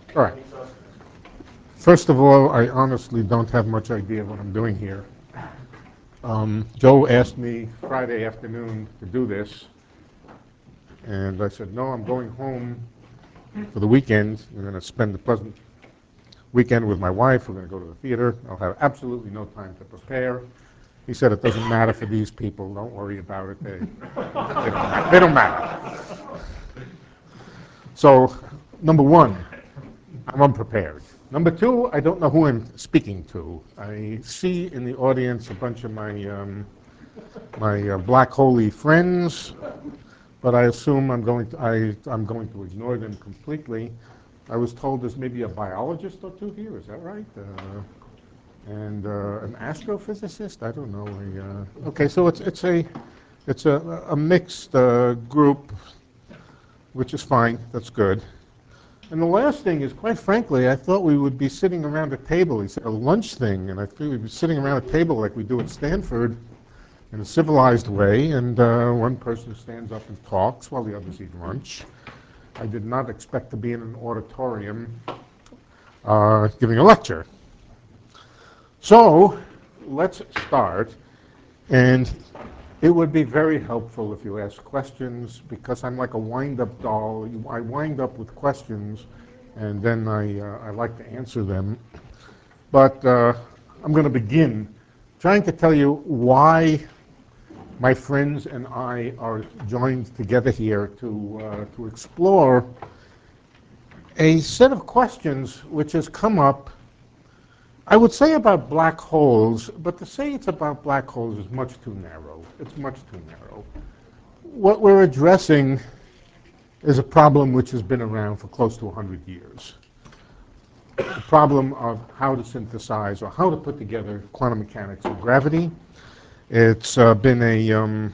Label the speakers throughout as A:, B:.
A: All right. First of all, I honestly don't have much idea what I'm doing here. Joe asked me Friday afternoon to do this, and I said, no, I'm going home for the weekend. I'm going to spend a pleasant weekend with my wife. We're going to go to the theater. I'll have absolutely no time to prepare. He said, it doesn't matter for these people. Don't worry about it. They don't matter. So, number one, I'm unprepared. Number two, I don't know who I'm speaking to. I see in the audience a bunch of my black holy friends, but I assume I'm going to ignore them completely. I was told there's maybe a biologist or two here. Is that right? And an astrophysicist. I don't know. Okay, so it's a mixed group, which is fine. That's good. And the last thing is, quite frankly, I thought we would be sitting around a table. He said a lunch thing, and I thought we'd be sitting around a table like we do at Stanford in a civilized way, and one person stands up and talks while the others eat lunch. I did not expect to be in an auditorium giving a lecture. So let's start, and it would be very helpful if you ask questions, because I'm like a wind-up doll. I wind up with questions, and then I like to answer them. But I'm going to begin trying to tell you why my friends and I are joined together here to explore a set of questions which has come up, I would say, about black holes, but to say it's about black holes is much too narrow. It's much too narrow. What we're addressing is a problem which has been around for close to 100 years. The problem of how to synthesize or how to put together quantum mechanics and gravity. It's been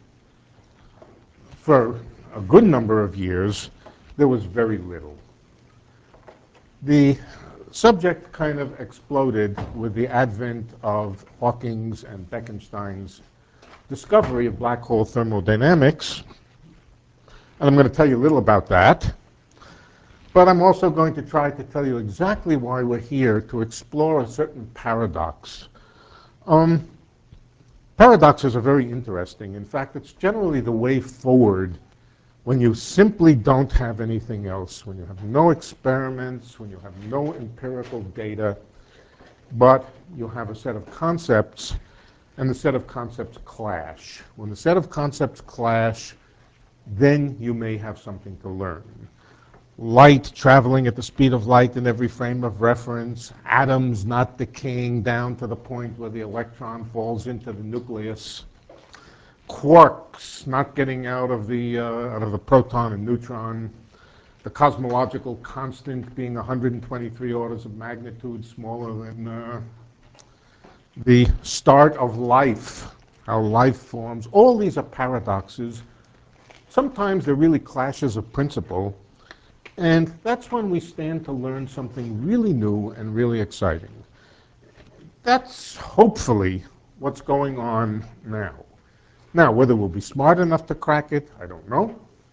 A: for a good number of years, there was very little. The subject kind of exploded with the advent of Hawking's and Bekenstein's discovery of black hole thermodynamics. And I'm going to tell you a little about that. But I'm also going to try to tell you exactly why we're here, to explore a certain paradox. Paradoxes are very interesting. In fact, it's generally the way forward when you simply don't have anything else, when you have no experiments, when you have no empirical data, but you have a set of concepts, and the set of concepts clash. When the set of concepts clash, then you may have something to learn. Light traveling at the speed of light in every frame of reference, atoms not decaying down to the point where the electron falls into the nucleus, quarks not getting out of the proton and neutron, the cosmological constant being 123 orders of magnitude smaller than the start of life, how life forms. All these are paradoxes. Sometimes they're really clashes of principle. And that's when we stand to learn something really new and really exciting. That's hopefully what's going on now. Now, whether we'll be smart enough to crack it, I don't know.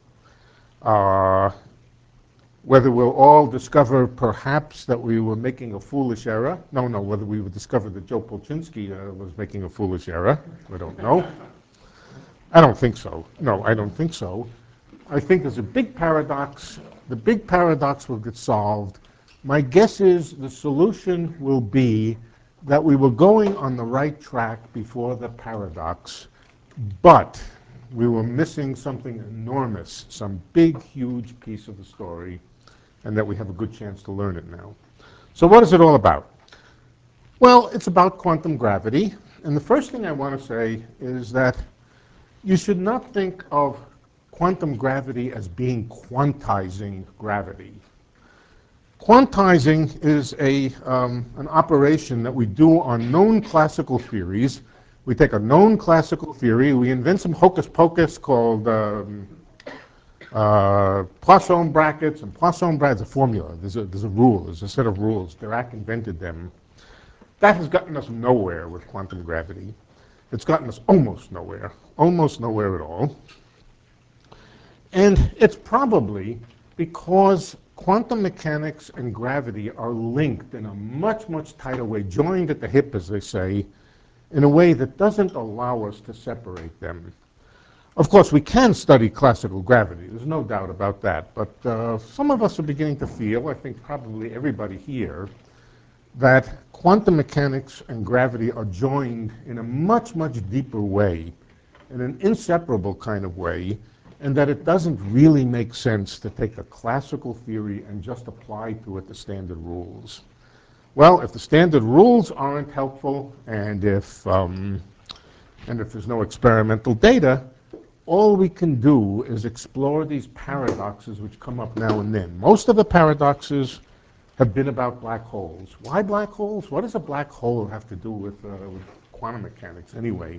A: Whether we'll all discover perhaps that we were making a foolish error. No, whether we would discover that Joe Polchinski was making a foolish error. I don't know. I don't think so. No, I don't think so. I think there's a big paradox. The big paradox will get solved. My guess is the solution will be that we were going on the right track before the paradox, but we were missing something enormous, some big, huge piece of the story, and that we have a good chance to learn it now. So what is it all about? Well, it's about quantum gravity. And the first thing I want to say is that you should not think of quantum gravity as being quantizing gravity. Quantizing is an operation that we do on known classical theories. We take a known classical theory, we invent some hocus pocus called Poisson brackets, and Poisson brackets, a formula. There's a rule, there's a set of rules. Dirac invented them. That has gotten us nowhere with quantum gravity. It's gotten us almost nowhere at all. And it's probably because quantum mechanics and gravity are linked in a much, much tighter way, joined at the hip, as they say, in a way that doesn't allow us to separate them. Of course, we can study classical gravity. There's no doubt about that. But some of us are beginning to feel, I think probably everybody here, that quantum mechanics and gravity are joined in a much, much deeper way, in an inseparable kind of way, and that it doesn't really make sense to take a classical theory and just apply to it the standard rules. Well, if the standard rules aren't helpful, and if there's no experimental data, all we can do is explore these paradoxes which come up now and then. Most of the paradoxes have been about black holes. Why black holes? What does a black hole have to do with quantum mechanics anyway?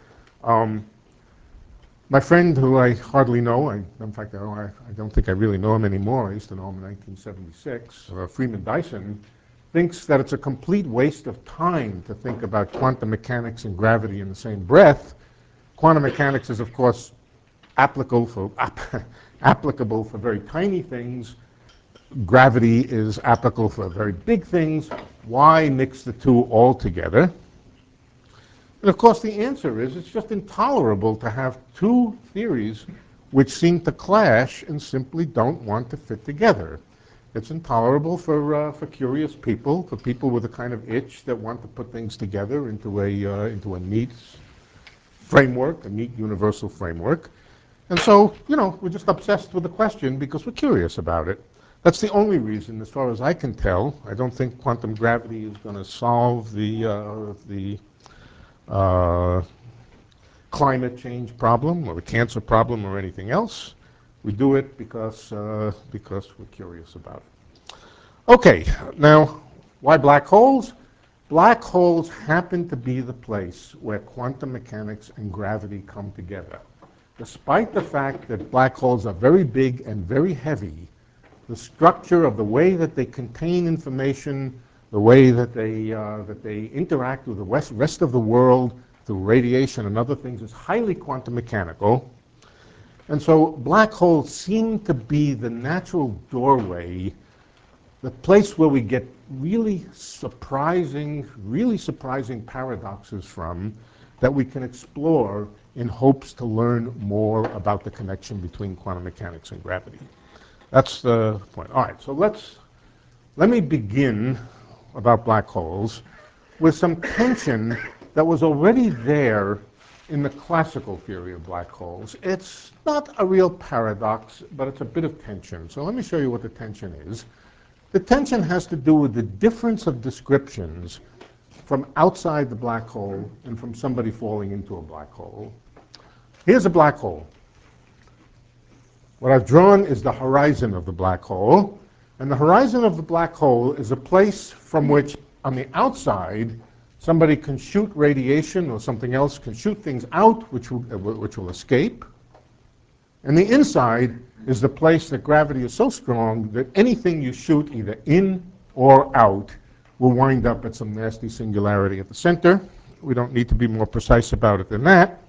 A: My friend, who I hardly know, in fact, I don't think I really know him anymore. I used to know him in 1976. Freeman Dyson thinks that it's a complete waste of time to think about quantum mechanics and gravity in the same breath. Quantum mechanics is, of course, applicable for very tiny things. Gravity is applicable for very big things. Why mix the two all together? And of course, the answer is it's just intolerable to have two theories which seem to clash and simply don't want to fit together. It's intolerable for curious people, for people with a kind of itch that want to put things together into a neat framework, a neat universal framework. And so, we're just obsessed with the question because we're curious about it. That's the only reason, as far as I can tell. I don't think quantum gravity is going to solve the climate change problem or the cancer problem or anything else. We do it because we're curious about it. Okay, now, why black holes? Black holes happen to be the place where quantum mechanics and gravity come together. Despite the fact that black holes are very big and very heavy, the structure of the way that they contain information, the way that they interact with the rest of the world through radiation and other things is highly quantum mechanical. And so black holes seem to be the natural doorway, the place where we get really surprising paradoxes from that we can explore in hopes to learn more about the connection between quantum mechanics and gravity. That's the point. All right, so let me begin about black holes with some tension that was already there in the classical theory of black holes. It's not a real paradox, but it's a bit of tension. So let me show you what the tension is. The tension has to do with the difference of descriptions from outside the black hole and from somebody falling into a black hole. Here's a black hole. What I've drawn is the horizon of the black hole. And the horizon of the black hole is a place from which, on the outside, somebody can shoot radiation or something else can shoot things out which will escape. And the inside is the place that gravity is so strong that anything you shoot either in or out will wind up at some nasty singularity at the center. We don't need to be more precise about it than that.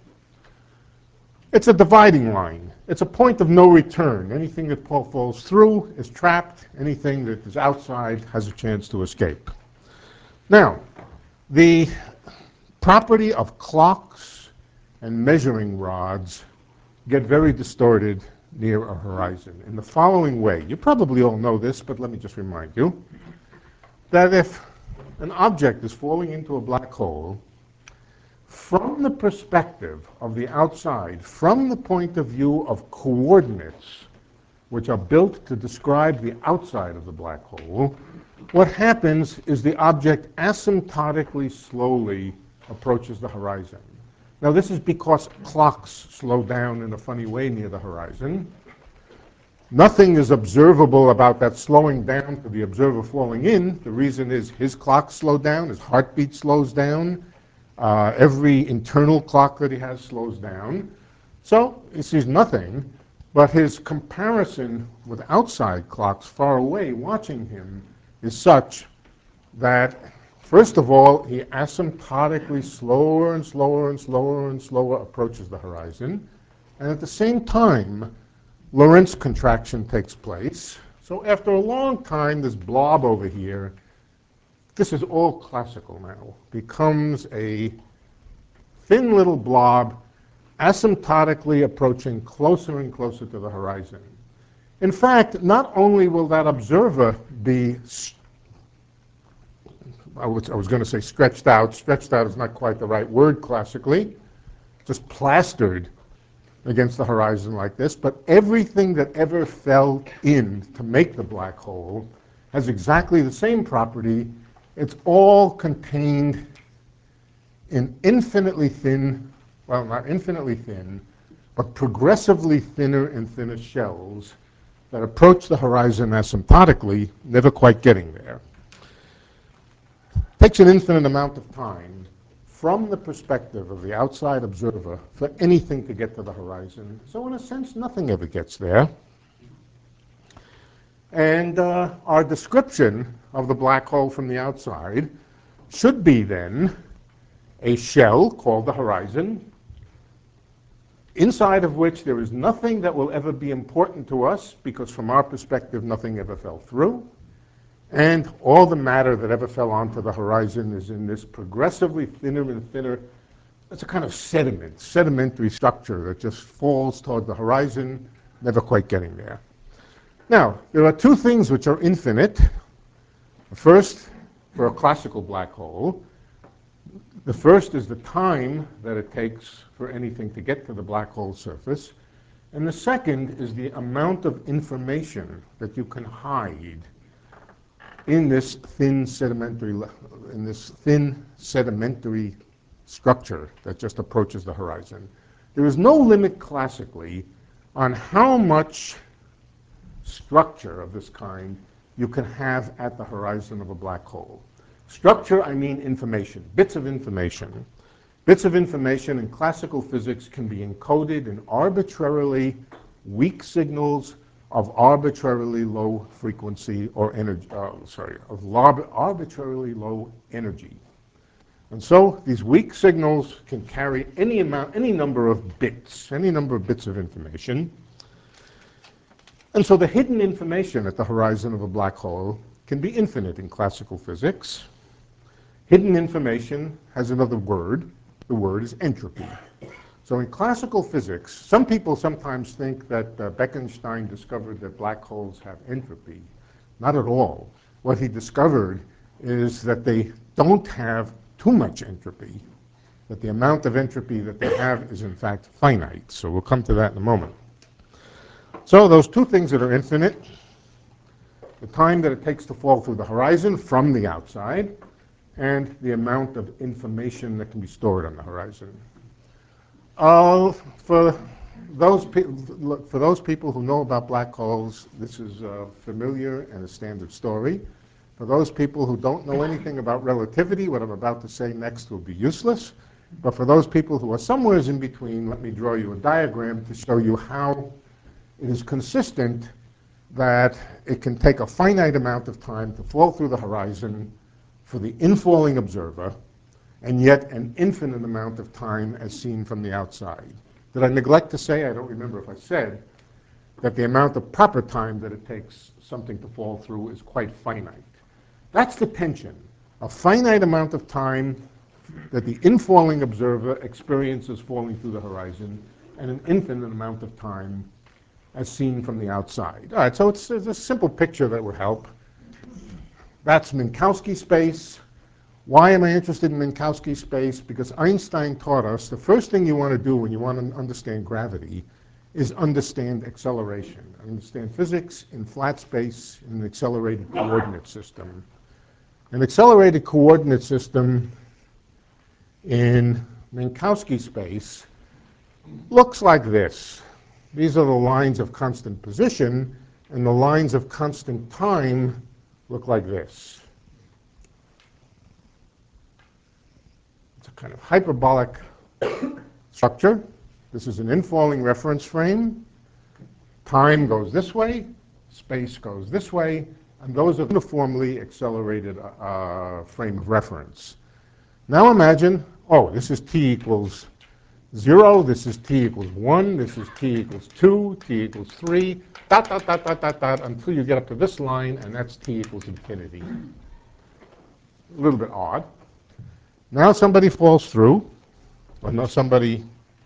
A: It's a dividing line. It's a point of no return. Anything that falls through is trapped. Anything that is outside has a chance to escape. Now, the property of clocks and measuring rods get very distorted near a horizon in the following way. You probably all know this, but let me just remind you that if an object is falling into a black hole, from the perspective of the outside, from the point of view of coordinates, which are built to describe the outside of the black hole, what happens is the object asymptotically slowly approaches the horizon. Now, this is because clocks slow down in a funny way near the horizon. Nothing is observable about that slowing down to the observer falling in. The reason is his clock slowed down, his heartbeat slows down, every internal clock that he has slows down. So he sees nothing, but his comparison with outside clocks far away watching him is such that, first of all, he asymptotically slower and slower and slower and slower approaches the horizon. And at the same time, Lorentz contraction takes place. So after a long time, this blob over here, this is all classical now, becomes a thin little blob asymptotically approaching closer and closer to the horizon. In fact, not only will that observer be, I was going to say stretched out. Stretched out is not quite the right word classically, just plastered against the horizon like this, but everything that ever fell in to make the black hole has exactly the same property. It's all contained in infinitely thin, well, not infinitely thin, but progressively thinner and thinner shells that approach the horizon asymptotically, never quite getting there. It takes an infinite amount of time from the perspective of the outside observer for anything to get to the horizon. So in a sense, nothing ever gets there. And our description of the black hole from the outside should be then a shell called the horizon, inside of which there is nothing that will ever be important to us, because from our perspective, nothing ever fell through. And all the matter that ever fell onto the horizon is in this progressively thinner and thinner, it's a kind of sedimentary structure that just falls toward the horizon, never quite getting there. Now, there are two things which are infinite. First, for a classical black hole, the first is the time that it takes for anything to get to the black hole surface. And the second is the amount of information that you can hide in this thin sedimentary structure that just approaches the horizon. There is no limit classically on how much structure of this kind you can have at the horizon of a black hole. Structure, I mean information, bits of information. Bits of information in classical physics can be encoded in arbitrarily weak signals of arbitrarily low frequency or energy, arbitrarily low energy. And so these weak signals can carry any number of bits of information. And so the hidden information at the horizon of a black hole can be infinite in classical physics. Hidden information has another word. The word is entropy. So in classical physics, some people sometimes think that Bekenstein discovered that black holes have entropy. Not at all. What he discovered is that they don't have too much entropy, that the amount of entropy that they have is in fact finite. So we'll come to that in a moment. So those two things that are infinite, the time that it takes to fall through the horizon from the outside, and the amount of information that can be stored on the horizon. For those people who know about black holes, this is familiar and a standard story. For those people who don't know anything about relativity, what I'm about to say next will be useless. But for those people who are somewhere in between, let me draw you a diagram to show you how it is consistent that it can take a finite amount of time to fall through the horizon for the infalling observer, and yet an infinite amount of time as seen from the outside. Did I neglect to say, I don't remember if I said, that the amount of proper time that it takes something to fall through is quite finite. That's the tension. A finite amount of time that the infalling observer experiences falling through the horizon, and an infinite amount of time as seen from the outside. All right, so it's a simple picture that would help. That's Minkowski space. Why am I interested in Minkowski space? Because Einstein taught us the first thing you want to do when you want to understand gravity is understand acceleration. Understand physics in flat space in an accelerated coordinate system. An accelerated coordinate system in Minkowski space looks like this. These are the lines of constant position, and the lines of constant time look like this. It's a kind of hyperbolic structure. This is an infalling reference frame. Time goes this way, space goes this way, and those are uniformly accelerated frame of reference. Now imagine, oh, this is t equals 0, this is t equals 1, this is t equals 2, t equals 3, dot, dot, dot, dot, dot, dot, until you get up to this line, and that's t equals infinity. A little bit odd. Now somebody falls through, or no, somebody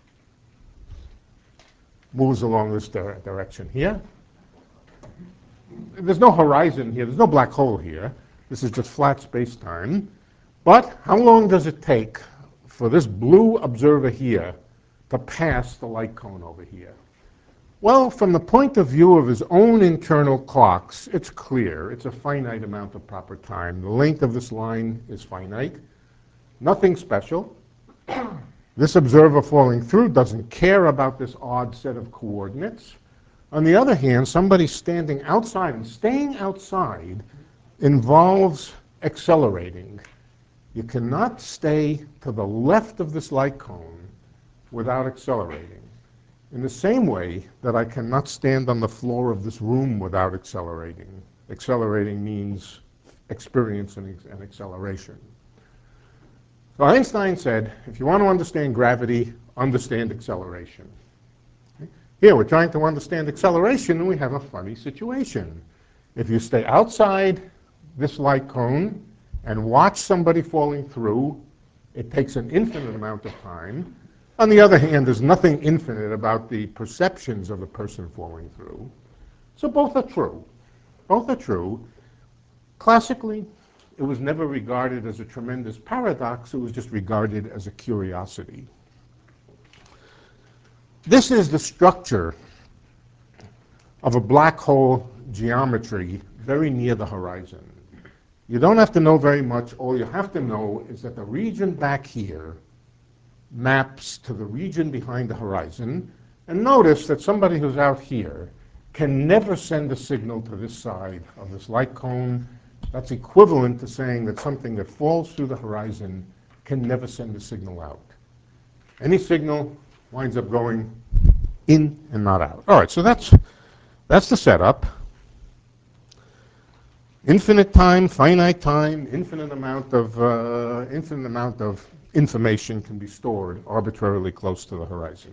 A: moves along this direction here. There's no horizon here. There's no black hole here. This is just flat space-time. But how long does it take for this blue observer here to pass the light cone over here? Well, from the point of view of his own internal clocks, it's clear. It's a finite amount of proper time. The length of this line is finite. Nothing special. This observer falling through doesn't care about this odd set of coordinates. On the other hand, somebody standing outside, and staying outside involves accelerating. You cannot stay to the left of this light cone without accelerating. In the same way that I cannot stand on the floor of this room without accelerating. Accelerating means experience and acceleration. So Einstein said, if you want to understand gravity, understand acceleration. Here, we're trying to understand acceleration, and we have a funny situation. If you stay outside this light cone and watch somebody falling through, it takes an infinite amount of time. On the other hand, there's nothing infinite about the perceptions of the person falling through. So both are true. Both are true. Classically, it was never regarded as a tremendous paradox. It was just regarded as a curiosity. This is the structure of a black hole geometry very near the horizon. You don't have to know very much. All you have to know is that the region back here maps to the region behind the horizon. And notice that somebody who's out here can never send a signal to this side of this light cone. That's equivalent to saying that something that falls through the horizon can never send a signal out. Any signal winds up going in and not out. All right, so that's the setup. Infinite time, finite time, infinite amount of information can be stored arbitrarily close to the horizon.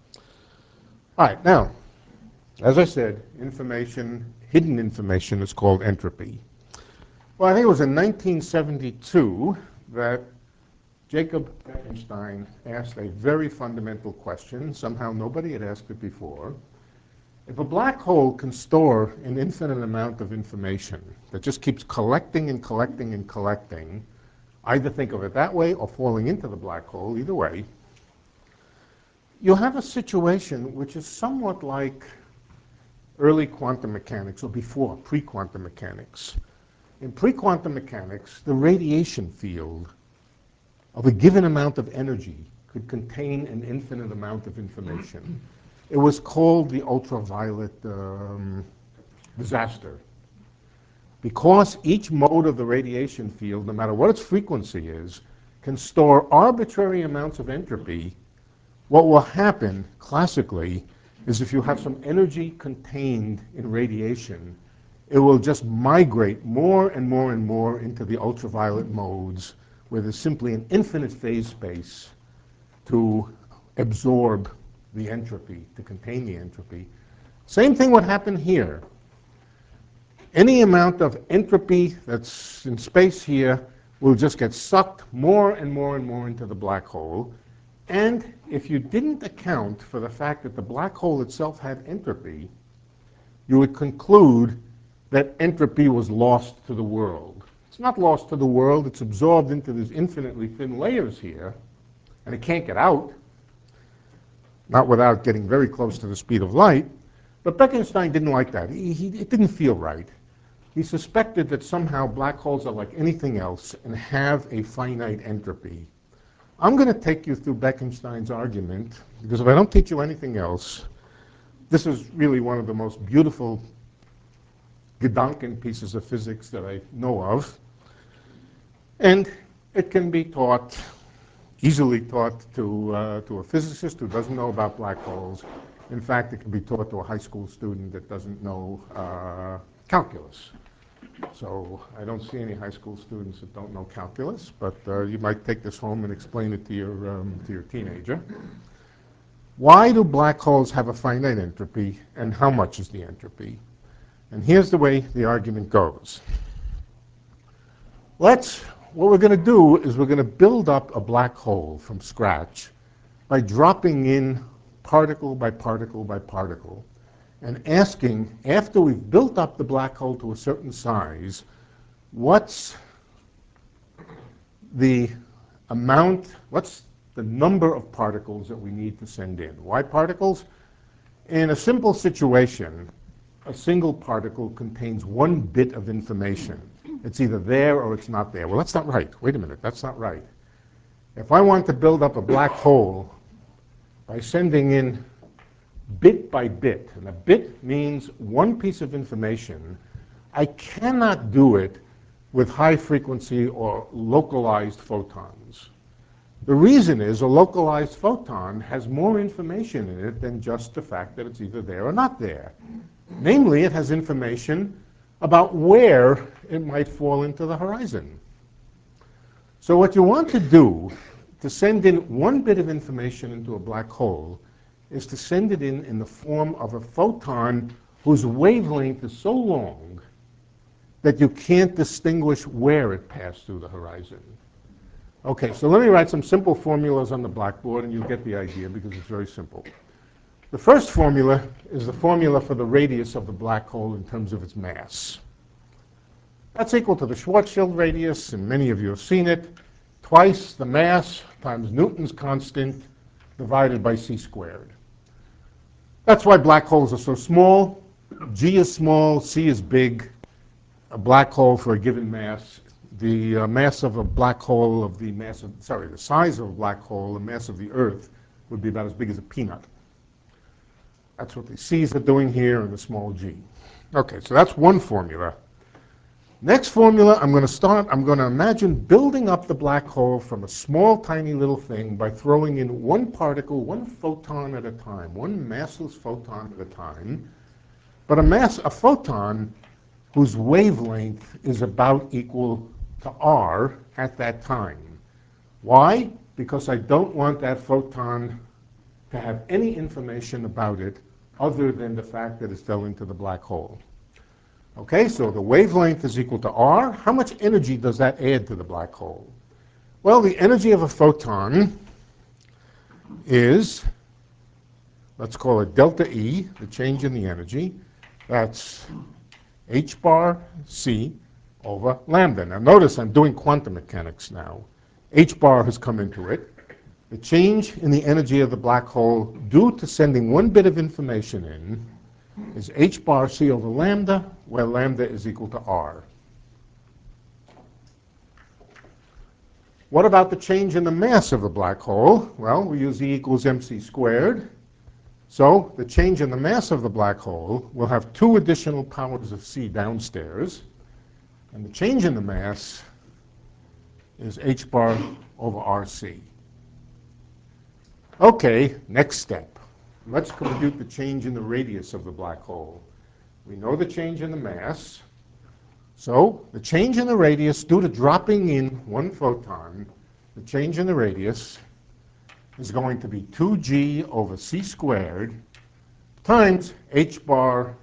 A: All right, now, as I said, hidden information is called entropy. Well, I think it was in 1972 that Jacob Bekenstein asked a very fundamental question. Somehow nobody had asked it before. If a black hole can store an infinite amount of information that just keeps collecting and collecting and collecting, either think of it that way or falling into the black hole, either way, you have a situation which is somewhat like early quantum mechanics, or before, pre-quantum mechanics. In pre-quantum mechanics, the radiation field of a given amount of energy could contain an infinite amount of information. It was called the ultraviolet disaster. Because each mode of the radiation field, no matter what its frequency is, can store arbitrary amounts of entropy, what will happen classically is if you have some energy contained in radiation, it will just migrate more and more and more into the ultraviolet modes, where there's simply an infinite phase space to absorb the entropy, to contain the entropy. Same thing would happen here. Any amount of entropy that's in space here will just get sucked more and more and more into the black hole. And if you didn't account for the fact that the black hole itself had entropy, you would conclude that entropy was lost to the world. It's not lost to the world. It's absorbed into these infinitely thin layers here, and it can't get out, not without getting very close to the speed of light. But Bekenstein didn't like that. It didn't feel right. He suspected that somehow black holes are like anything else and have a finite entropy. I'm going to take you through Bekenstein's argument, because if I don't teach you anything else, this is really one of the most beautiful Gedanken pieces of physics that I know of. And it can be taught, easily taught to a physicist who doesn't know about black holes. In fact, it can be taught to a high school student that doesn't know calculus. So I don't see any high school students that don't know calculus, but you might take this home and explain it to your teenager. Why do black holes have a finite entropy, and how much is the entropy? And here's the way the argument goes. What we're going to do is we're going to build up a black hole from scratch by dropping in particle by particle by particle and asking, after we've built up the black hole to a certain size, what's the what's the number of particles that we need to send in? Why particles? In a simple situation, a single particle contains one bit of information. It's either there or it's not there. Well, that's not right. Wait a minute, that's not right. If I want to build up a black hole by sending in bit by bit, and a bit means one piece of information, I cannot do it with high frequency or localized photons. The reason is a localized photon has more information in it than just the fact that it's either there or not there. Namely, it has information about where it might fall into the horizon. So what you want to do to send in one bit of information into a black hole is to send it in the form of a photon whose wavelength is so long that you can't distinguish where it passed through the horizon. Okay, so let me write some simple formulas on the blackboard, and you'll get the idea because it's very simple. The first formula is the formula for the radius of the black hole in terms of its mass. That's equal to the Schwarzschild radius, and many of you have seen it, twice the mass times Newton's constant divided by c squared. That's why black holes are so small. G is small, c is big. A black hole for a given mass, the mass of a black hole of the mass of, the size of a black hole, the mass of the Earth, would be about as big as a peanut. That's what the c's are doing here in the small g. Okay, so that's one formula. Next formula, I'm going to imagine building up the black hole from a small, tiny little thing by throwing in one particle, one photon at a time, one massless photon at a time. But a photon whose wavelength is about equal to r at that time. Why? Because I don't want that photon to have any information about it other than the fact that it fell into the black hole. Okay, so the wavelength is equal to r. How much energy does that add to the black hole? Well, the energy of a photon is, let's call it delta E, the change in the energy. That's h bar c over lambda. Now notice I'm doing quantum mechanics now. H bar has come into it. The change in the energy of the black hole due to sending one bit of information in is h bar c over lambda, where lambda is equal to r. What about the change in the mass of the black hole? Well, we use E equals mc squared. So the change in the mass of the black hole will have two additional powers of c downstairs. And the change in the mass is h bar over rc. Okay, next step. Let's compute the change in the radius of the black hole. We know the change in the mass. So the change in the radius due to dropping in one photon, the change in the radius is going to be 2g over c squared times h bar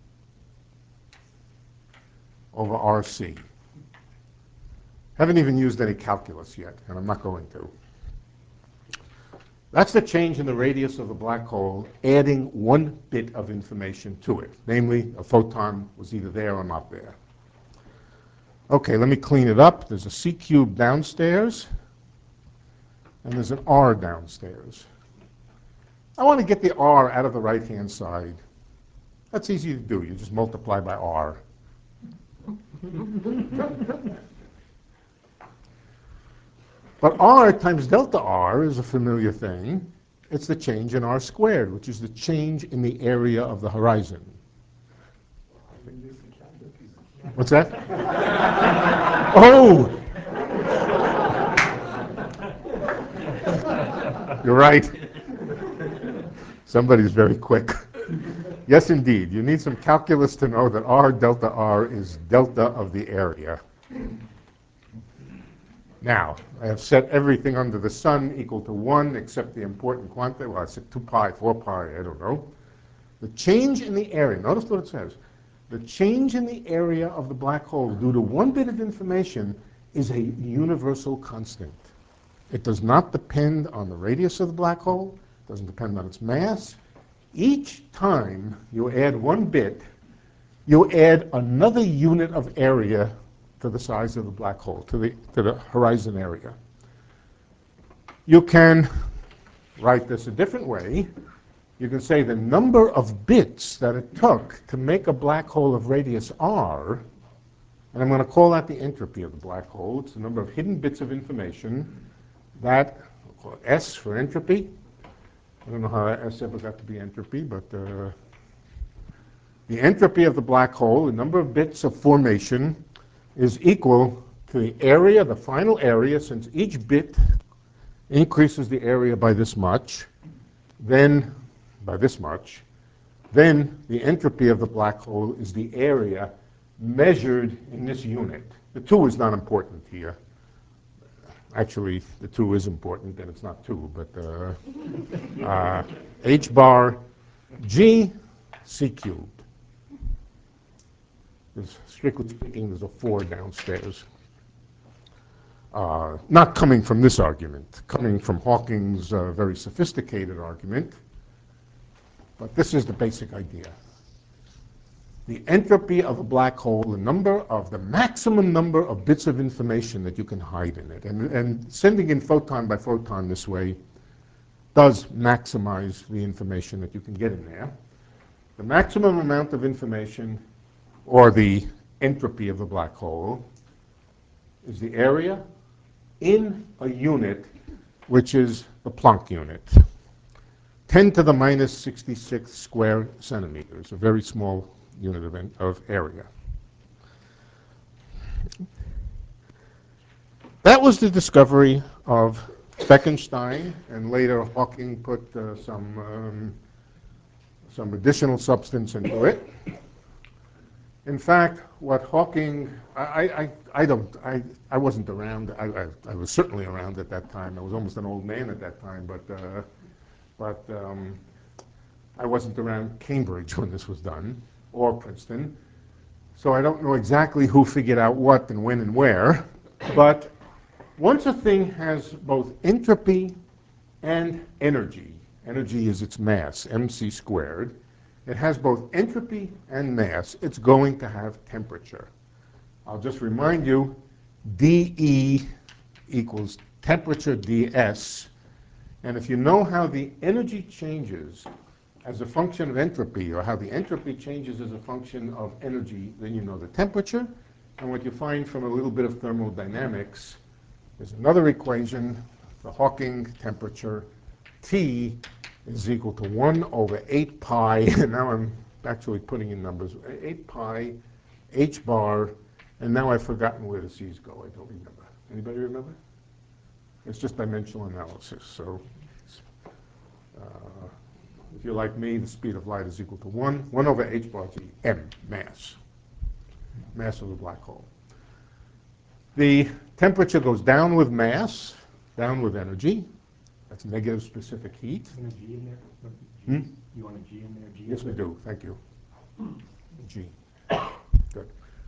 A: over rc. Haven't even used any calculus yet, and I'm not going to. That's the change in the radius of the black hole, adding one bit of information to it. Namely, a photon was either there or not there. Okay, let me clean it up. There's a c cubed downstairs, and there's an r downstairs. I want to get the r out of the right-hand side. That's easy to do. You just multiply by r. But r times delta r is a familiar thing. It's the change in r squared, which is the change in the area of the horizon. What's that? Oh! You're right. Somebody's very quick. Yes, indeed. You need some calculus to know that r delta r is delta of the area. Now, I have set everything under the sun equal to 1 except the important quantity. Well, I said 2 pi, 4 pi, I don't know. The change in the area, notice what it says. The change in the area of the black hole due to one bit of information is a universal constant. It does not depend on the radius of the black hole, doesn't depend on its mass. Each time you add one bit, you add another unit of area to the size of the black hole, to the horizon area. You can write this a different way. You can say the number of bits that it took to make a black hole of radius r, and I'm going to call that the entropy of the black hole. It's the number of hidden bits of information. That, we'll call it S for entropy. I don't know how S ever got to be entropy, but the entropy of the black hole, the number of bits of formation, is equal to the area, the final area, since each bit increases the area by this much, then by this much, then the entropy of the black hole is the area measured in this unit. The 2 is not important here. Actually, the 2 is important, and it's not 2, but h bar g c cubed. Strictly speaking, there's a 4 downstairs. Not coming from this argument, coming from Hawking's very sophisticated argument, but this is the basic idea. The entropy of a black hole, the maximum number of bits of information that you can hide in it. And sending in photon by photon this way does maximize the information that you can get in there. The maximum amount of information, or the entropy of the black hole, is the area in a unit which is the Planck unit. 10 to the minus 66 square centimeters, a very small unit of area. That was the discovery of Bekenstein, and later Hawking put some additional substance into it. In fact, what Hawking, I wasn't around. I was certainly around at that time. I was almost an old man at that time, but I wasn't around Cambridge when this was done, or Princeton. So I don't know exactly who figured out what and when and where. But once a thing has both entropy and energy is its mass, mc squared, it has both entropy and mass, it's going to have temperature. I'll just remind you, dE equals temperature ds. And if you know how the energy changes as a function of entropy, or how the entropy changes as a function of energy, then you know the temperature. And what you find from a little bit of thermodynamics is another equation, the Hawking temperature, T is equal to 1 over 8 pi, and now I'm actually putting in numbers, 8 pi h bar, and now I've forgotten where the C's go. I don't remember. Anybody remember? It's just dimensional analysis. So if you're like me, the speed of light is equal to 1 over h bar g, m, mass of the black hole. The temperature goes down with mass, down with energy. That's negative specific heat.
B: You want a G in there? You want a G in there? G
A: Yes, we do. Thank you. G. Good.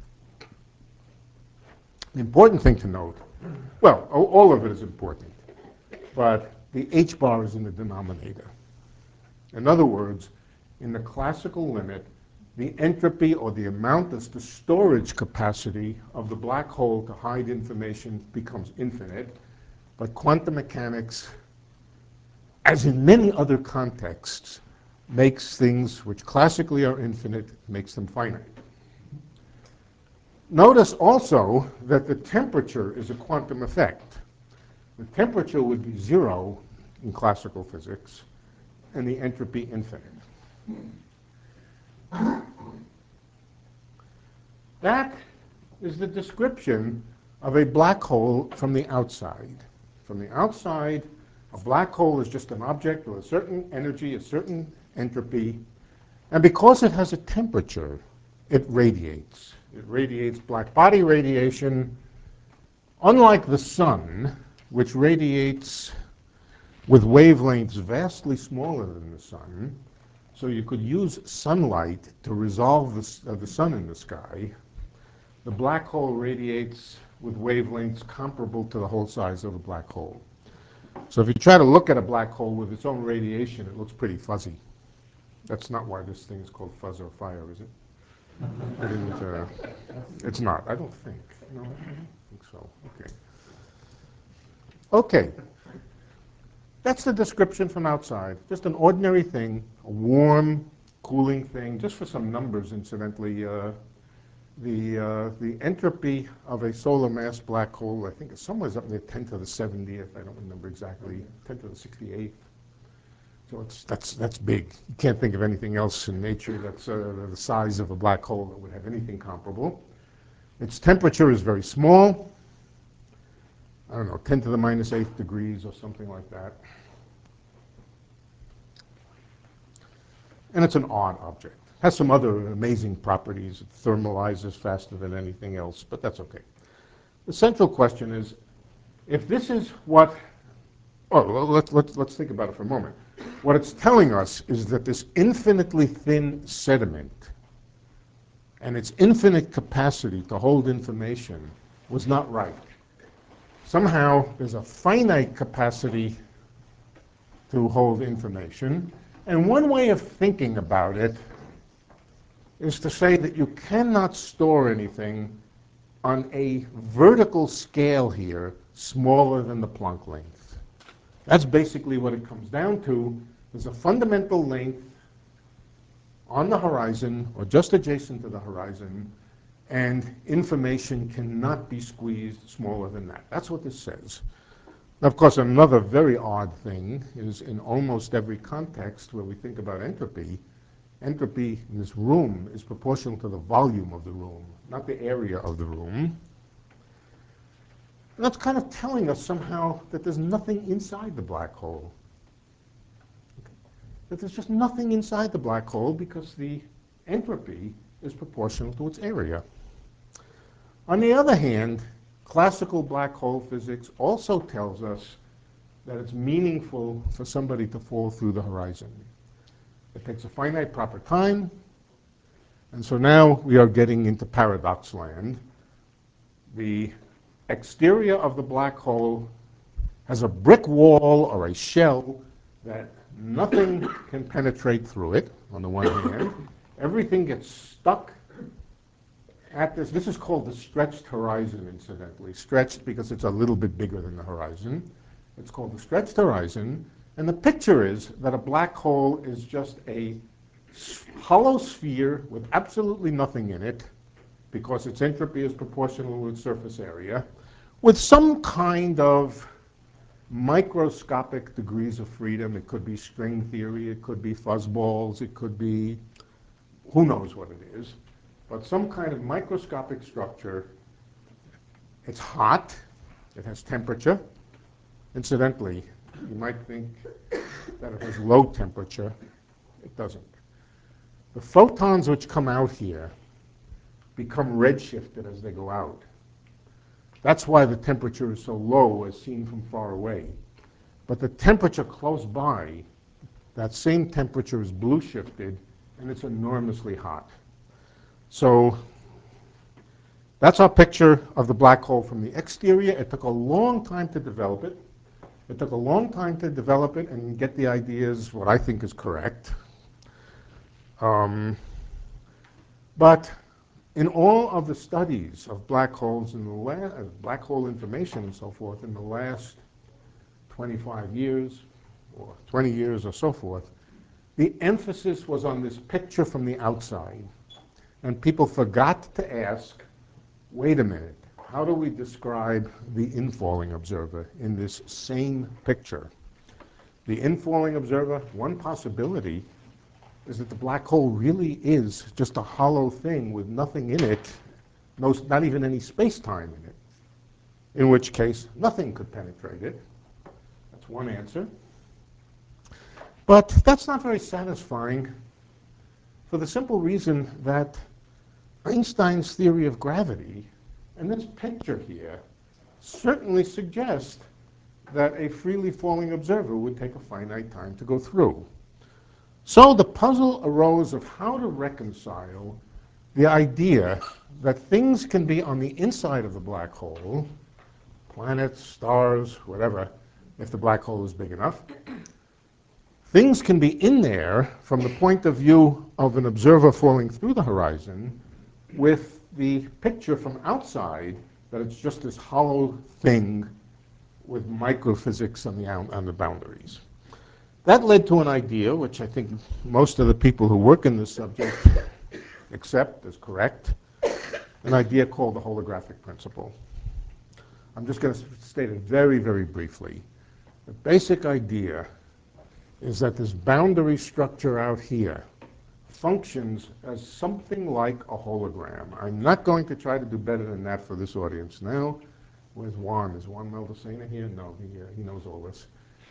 A: The important thing to note, well, all of it is important, but the h bar is in the denominator. In other words, in the classical limit, the entropy, or the amount that's the storage capacity of the black hole to hide information, becomes infinite. But quantum mechanics, as in many other contexts, makes things which classically are infinite, makes them finite. Notice also that the temperature is a quantum effect. The temperature would be 0 in classical physics, and the entropy infinite. That is the description of a black hole from the outside. From the outside, a black hole is just an object with a certain energy, a certain entropy, and because it has a temperature, it radiates. It radiates black body radiation Unlike the sun, which radiates with wavelengths vastly smaller than the sun, so you could use sunlight to resolve the sun in the sky, the black hole radiates with wavelengths comparable to the whole size of a black hole. So if you try to look at a black hole with its own radiation, it looks pretty fuzzy. That's not why this thing is called fuzz or fire, is it? I didn't, it's not, I don't think. No, I don't think so. Okay. Okay. That's the description from outside. Just an ordinary thing, a warm, cooling thing, just for some numbers, incidentally. The entropy of a solar mass black hole, I think, is somewhere up near 10 to the 70th. I don't remember exactly. 10 to the 68th. So that's big. You can't think of anything else in nature that's the size of a black hole that would have anything comparable. Its temperature is very small. I don't know, 10 to the minus 8th degrees or something like that. And it's an odd object. It has some other amazing properties. It thermalizes faster than anything else, but that's okay. The central question is, if this is what, oh, well, let's think about it for a moment. What it's telling us is that this infinitely thin sediment and its infinite capacity to hold information was not right. Somehow, there's a finite capacity to hold information. And one way of thinking about it is to say that you cannot store anything on a vertical scale here smaller than the Planck length. That's basically what it comes down to. There's a fundamental length on the horizon or just adjacent to the horizon, and information cannot be squeezed smaller than that. That's what this says. Now, of course, another very odd thing is in almost every context where we think about entropy, entropy in this room is proportional to the volume of the room, not the area of the room. And that's kind of telling us somehow that there's nothing inside the black hole. Okay. That there's just nothing inside the black hole because the entropy is proportional to its area. On the other hand, classical black hole physics also tells us that it's meaningful for somebody to fall through the horizon. It takes a finite proper time, and so now we are getting into paradox land. The exterior of the black hole has a brick wall or a shell that nothing can penetrate through it, on the one hand. Everything gets stuck at this. This is called the stretched horizon, incidentally. Stretched because it's a little bit bigger than the horizon. It's called the stretched horizon. And the picture is that a black hole is just a hollow sphere with absolutely nothing in it, because its entropy is proportional to its surface area, with some kind of microscopic degrees of freedom. It could be string theory, it could be fuzzballs, it could be who knows what it is, but some kind of microscopic structure. It's hot, it has temperature. Incidentally, you might think that it has low temperature. It doesn't. The photons which come out here become redshifted as they go out. That's why the temperature is so low as seen from far away. But the temperature close by, that same temperature is blue shifted, and it's enormously hot. So that's our picture of the black hole from the exterior. It took a long time to develop it. It took a long time to develop it and get the ideas, what I think is correct. But in all of the studies of black holes in the black hole information and so forth in the last 25 years or 20 years or so forth, the emphasis was on this picture from the outside. And people forgot to ask, wait a minute, how do we describe the infalling observer in this same picture? The infalling observer, one possibility is that the black hole really is just a hollow thing with nothing in it, not even any space-time in it, in which case nothing could penetrate it. That's one answer. But that's not very satisfying for the simple reason that Einstein's theory of gravity and this picture here certainly suggest that a freely falling observer would take a finite time to go through. So the puzzle arose of how to reconcile the idea that things can be on the inside of the black hole, planets, stars, whatever, if the black hole is big enough. Things can be in there from the point of view of an observer falling through the horizon, with the picture from outside that it's just this hollow thing with microphysics on the boundaries. That led to an idea, which I think most of the people who work in this subject accept as correct, an idea called the holographic principle. I'm just going to state it very, very briefly. The basic idea is that this boundary structure out here functions as something like a hologram. I'm not going to try to do better than that for this audience now. Where's Juan? Is Juan Maldacena here? No, he knows all this.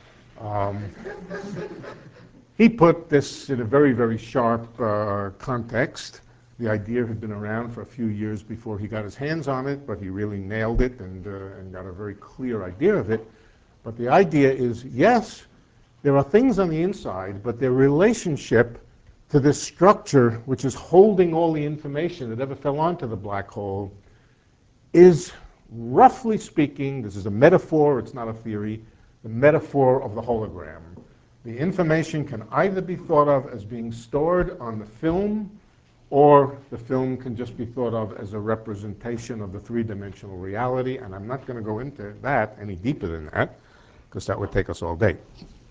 A: He put this in a very, very sharp context. The idea had been around for a few years before he got his hands on it, but he really nailed it and got a very clear idea of it. But the idea is, yes, there are things on the inside, but their relationship to this structure, which is holding all the information that ever fell onto the black hole, is, roughly speaking, this is a metaphor, it's not a theory, the metaphor of the hologram. The information can either be thought of as being stored on the film, or the film can just be thought of as a representation of the three-dimensional reality, and I'm not going to go into that any deeper than that, because that would take us all day.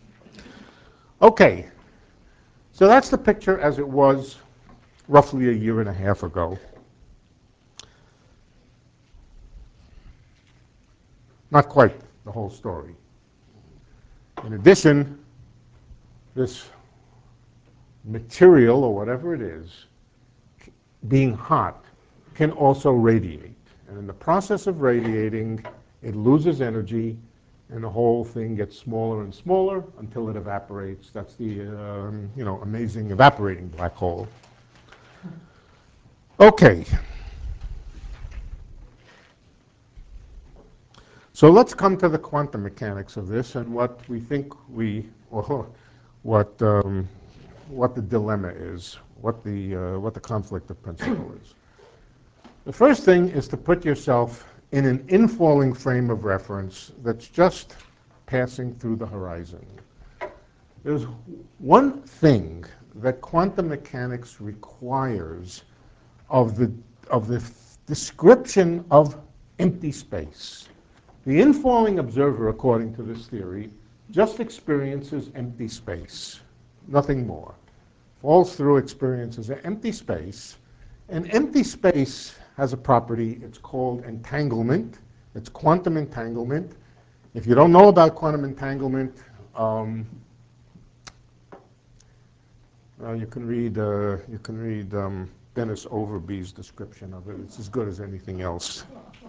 A: Okay, so that's the picture as it was roughly a year and a half ago. Not quite the whole story. In addition, this material, or whatever it is, being hot, can also radiate. And in the process of radiating, it loses energy, and the whole thing gets smaller and smaller until it evaporates. That's the amazing evaporating black hole. Okay. So let's come to the quantum mechanics of this and what we think what the dilemma is, what the conflict of principle is. The first thing is to put yourself in an infalling frame of reference that's just passing through the horizon. There's one thing that quantum mechanics requires of the description of empty space. The infalling observer, according to this theory, just experiences empty space, nothing more. Falls through, experiences an empty space, and empty space has a property. It's called entanglement. It's quantum entanglement. If you don't know about quantum entanglement, you can read Dennis Overby's description of it. It's as good as anything else.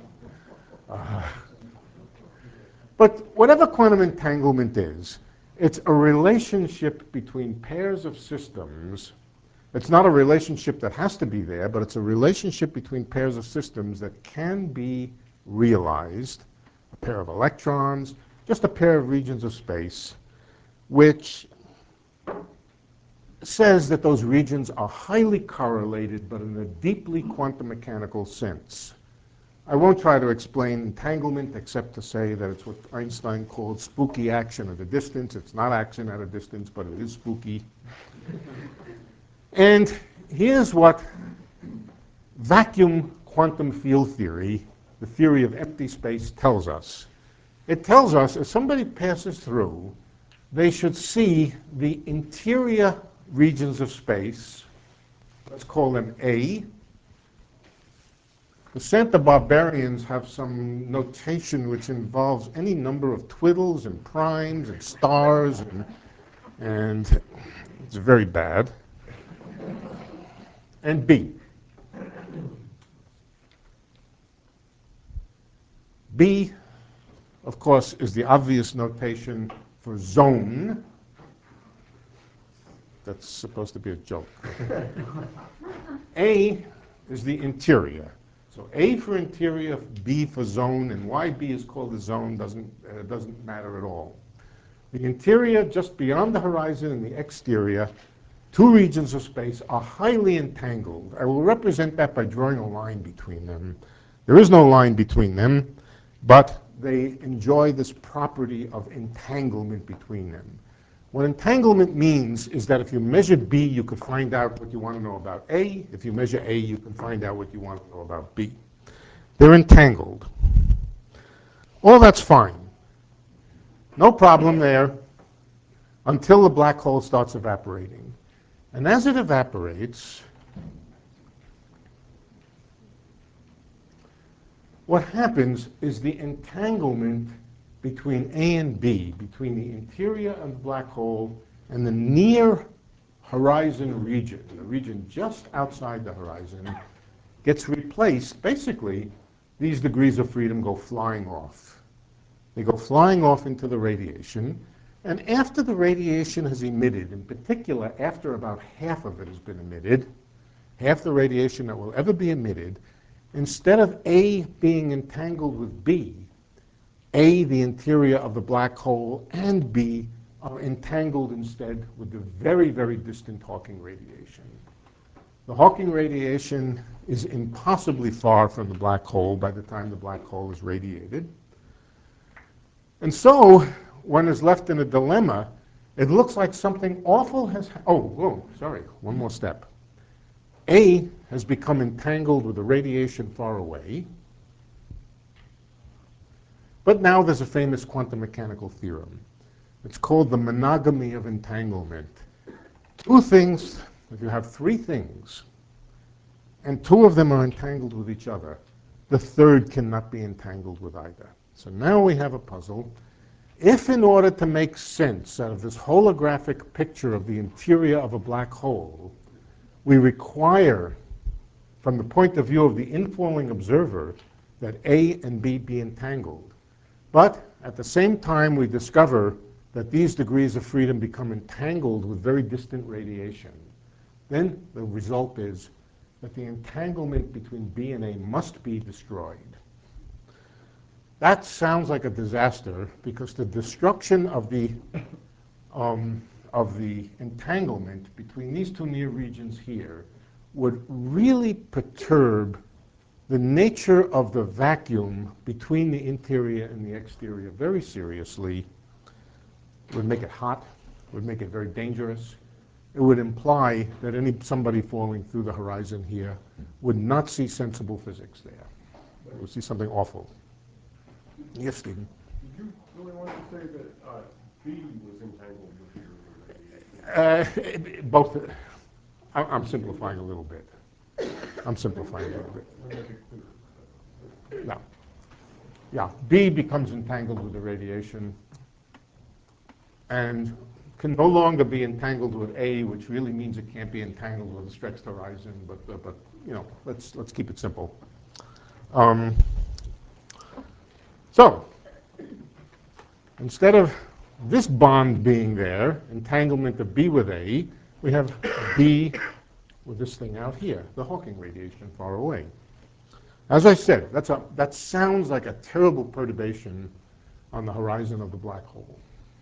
A: But whatever quantum entanglement is, it's a relationship between pairs of systems. It's not a relationship that has to be there, but it's a relationship between pairs of systems that can be realized, a pair of electrons, just a pair of regions of space, which says that those regions are highly correlated, but in a deeply quantum mechanical sense. I won't try to explain entanglement except to say that it's what Einstein called spooky action at a distance. It's not action at a distance, but it is spooky. And here's what vacuum quantum field theory, the theory of empty space, tells us. It tells us if somebody passes through, they should see the interior regions of space. Let's call them A. The Santa Barbarians have some notation which involves any number of twiddles and primes and stars, and it's very bad. And B. B, of course, is the obvious notation for zone. That's supposed to be a joke. A is the interior. So A for interior, B for zone, and why B is called a zone doesn't matter at all. The interior, just beyond the horizon, and the exterior, two regions of space, are highly entangled. I will represent that by drawing a line between them. There is no line between them, but they enjoy this property of entanglement between them. What entanglement means is that if you measure B, you could find out what you want to know about A. If you measure A, you can find out what you want to know about B. They're entangled. All that's fine. No problem there until the black hole starts evaporating. And as it evaporates, what happens is the entanglement between A and B, between the interior of the black hole and the near horizon region, the region just outside the horizon, gets replaced. Basically, these degrees of freedom go flying off. They go flying off into the radiation. And after the radiation has emitted, in particular, after about half of it has been emitted, half the radiation that will ever be emitted, instead of A being entangled with B, A, the interior of the black hole, and B are entangled instead with the very, very distant Hawking radiation. The Hawking radiation is impossibly far from the black hole by the time the black hole is radiated. And so, one is left in a dilemma. It looks like something awful has one more step. A has become entangled with the radiation far away. But now there's a famous quantum mechanical theorem. It's called the monogamy of entanglement. Two things, if you have three things, and two of them are entangled with each other, the third cannot be entangled with either. So now we have a puzzle. If in order to make sense out of this holographic picture of the interior of a black hole, we require, from the point of view of the infalling observer, that A and B be entangled, but at the same time we discover that these degrees of freedom become entangled with very distant radiation, then the result is that the entanglement between B and A must be destroyed. That sounds like a disaster because the destruction of the entanglement between these two near regions here would really perturb the nature of the vacuum between the interior and the exterior very seriously. It would make it hot, it would make it very dangerous. It would imply that somebody falling through the horizon here would not see sensible physics there. They would see something awful. Yes, Stephen?
C: Did you really want to say that B was entangled with your radiation?
A: Both. I'm simplifying a little bit. Yeah, B becomes entangled with the radiation and can no longer be entangled with A, which really means it can't be entangled with a stretched horizon. But you know, let's keep it simple. So instead of this bond being there, entanglement of B with A, we have B with this thing out here, the Hawking radiation far away. As I said, that sounds like a terrible perturbation on the horizon of the black hole.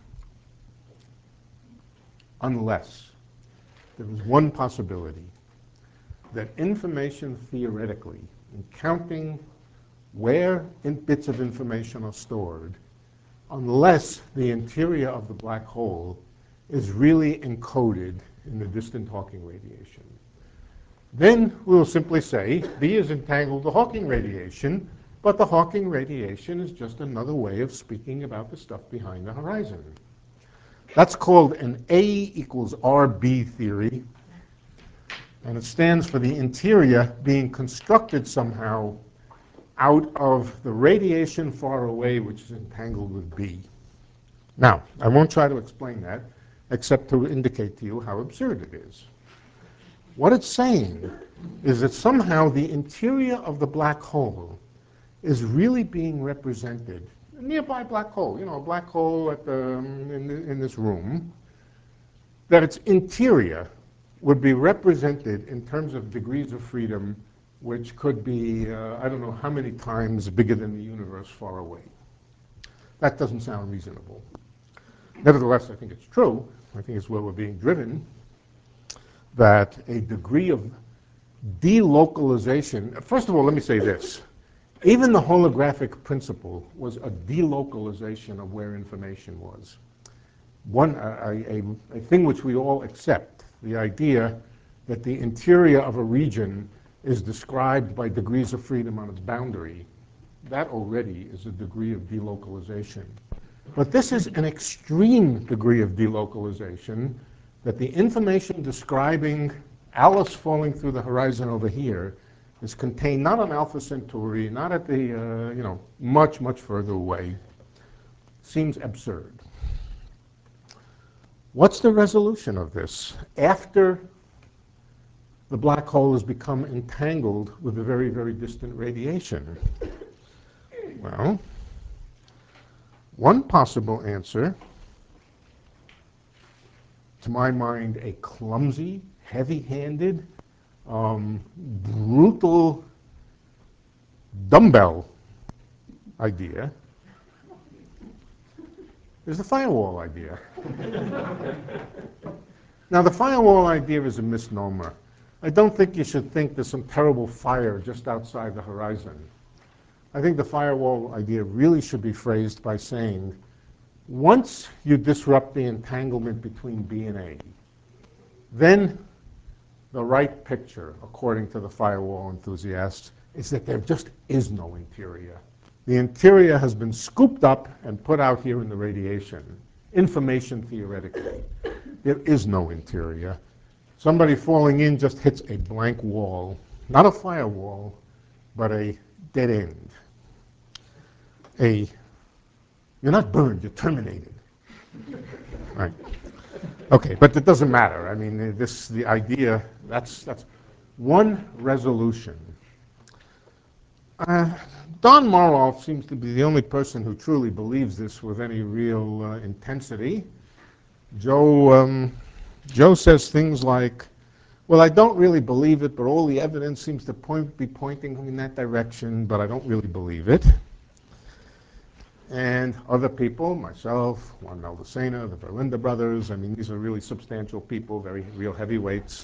A: Unless there was one possibility that information theoretically, in counting where bits of information are stored, unless the interior of the black hole is really encoded in the distant Hawking radiation. Then we'll simply say B is entangled with the Hawking radiation, but the Hawking radiation is just another way of speaking about the stuff behind the horizon. That's called an A equals RB theory, and it stands for the interior being constructed somehow out of the radiation far away, which is entangled with B. Now, I won't try to explain that, except to indicate to you how absurd it is. What it's saying is that somehow the interior of the black hole is really being represented, a nearby black hole, you know, a black hole in this room, that its interior would be represented in terms of degrees of freedom which could be, I don't know how many times bigger than the universe far away. That doesn't sound reasonable. Nevertheless, I think it's true. I think it's where we're being driven, that a degree of delocalization. First of all, let me say this. Even the holographic principle was a delocalization of where information was. A thing which we all accept, the idea that the interior of a region is described by degrees of freedom on its boundary, that already is a degree of delocalization. But this is an extreme degree of delocalization, that the information describing Alice falling through the horizon over here is contained not on Alpha Centauri, not at the, much, much further away. Seems absurd. What's the resolution of this? After the black hole has become entangled with a very, very distant radiation? Well, one possible answer, to my mind, a clumsy, heavy-handed, brutal dumbbell idea, is the firewall idea. Now, the firewall idea is a misnomer. I don't think you should think there's some terrible fire just outside the horizon. I think the firewall idea really should be phrased by saying, once you disrupt the entanglement between B and A, then the right picture, according to the firewall enthusiasts, is that there just is no interior. The interior has been scooped up and put out here in the radiation, information theoretically. There is no interior. Somebody falling in just hits a blank wall, not a firewall, but a dead end. You're not burned, you're terminated. Right. Okay, but it doesn't matter. I mean, the idea, that's one resolution. Don Marloff seems to be the only person who truly believes this with any real intensity. Joe says things like, well, I don't really believe it, but all the evidence seems to be pointing in that direction, but I don't really believe it. And other people, myself, Juan Maldacena, the Verlinda brothers, I mean, these are really substantial people, very real heavyweights.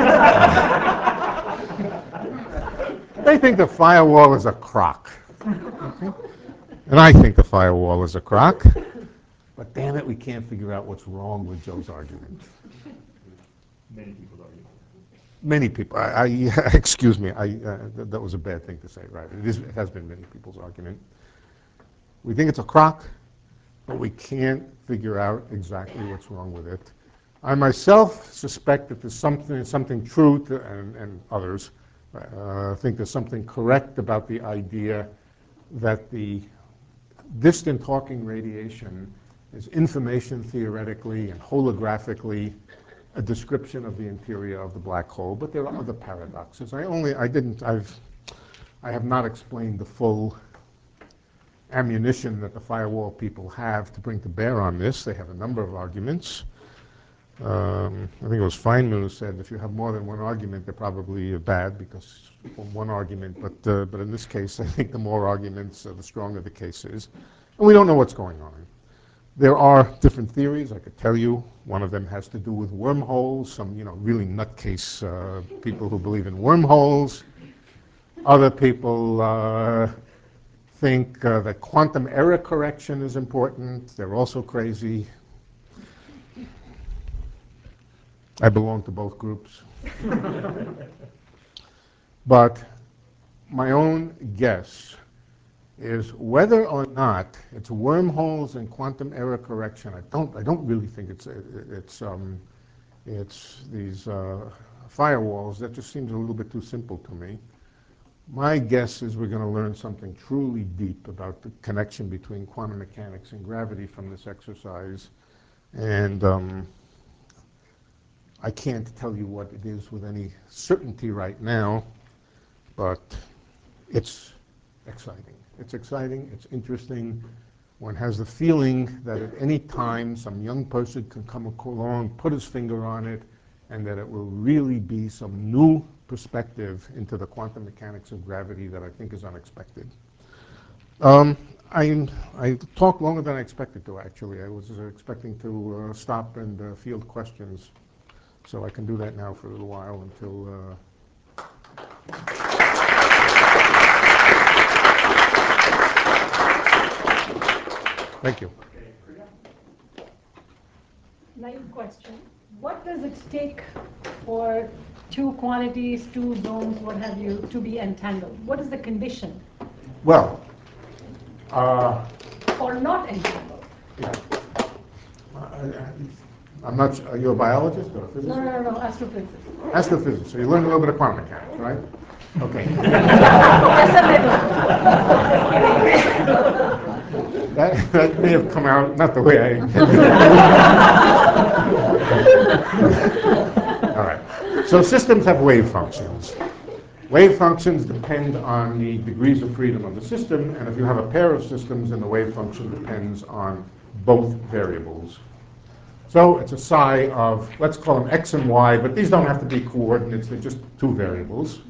A: They think the firewall is a crock. Okay? And I think the firewall is a crock. But damn it, we can't figure out what's wrong with Joe's argument.
B: Many people's argument.
A: Many people. Excuse me. That was a bad thing to say, right? It has been many people's argument. We think it's a crock, but we can't figure out exactly what's wrong with it. I myself suspect that there's something true to, and others think there's something correct about the idea that the distant Hawking radiation is information theoretically and holographically a description of the interior of the black hole, but there are other paradoxes. I have not explained the full ammunition that the firewall people have to bring to bear on this. They have a number of arguments. I think it was Feynman who said if you have more than one argument, they're probably bad because one argument. But in this case, I think the more arguments, the stronger the case is. And we don't know what's going on. There are different theories. I could tell you one of them has to do with wormholes. Some, really nutcase people who believe in wormholes. Other people think that quantum error correction is important. They're also crazy. I belong to both groups. But my own guess is whether or not it's wormholes and quantum error correction. I don't really think it's these firewalls. That just seems a little bit too simple to me. My guess is we're going to learn something truly deep about the connection between quantum mechanics and gravity from this exercise. And I can't tell you what it is with any certainty right now, but it's exciting. It's exciting, it's interesting. One has the feeling that at any time some young person can come along, put his finger on it, and that it will really be some new perspective into the quantum mechanics of gravity that I think is unexpected. Um, I talked longer than I expected to, actually. I was expecting to stop and field questions, so I can do that now for a little while until... Thank you.
D: Naive question. What does it take for two quantities, two zones, what have you, to be entangled? What is the condition
A: Well,
D: for not entangled?
A: yeah. I'm not sure, are you a biologist or a physicist?
D: No, astrophysicist.
A: Astrophysics. So you learned a little bit of quantum mechanics, right? Okay. That may have come out not the way I intended. All right. So systems have wave functions. Wave functions depend on the degrees of freedom of the system, and if you have a pair of systems, then the wave function depends on both variables. So it's a psi of, let's call them x and y, but these don't have to be coordinates, they're just two variables.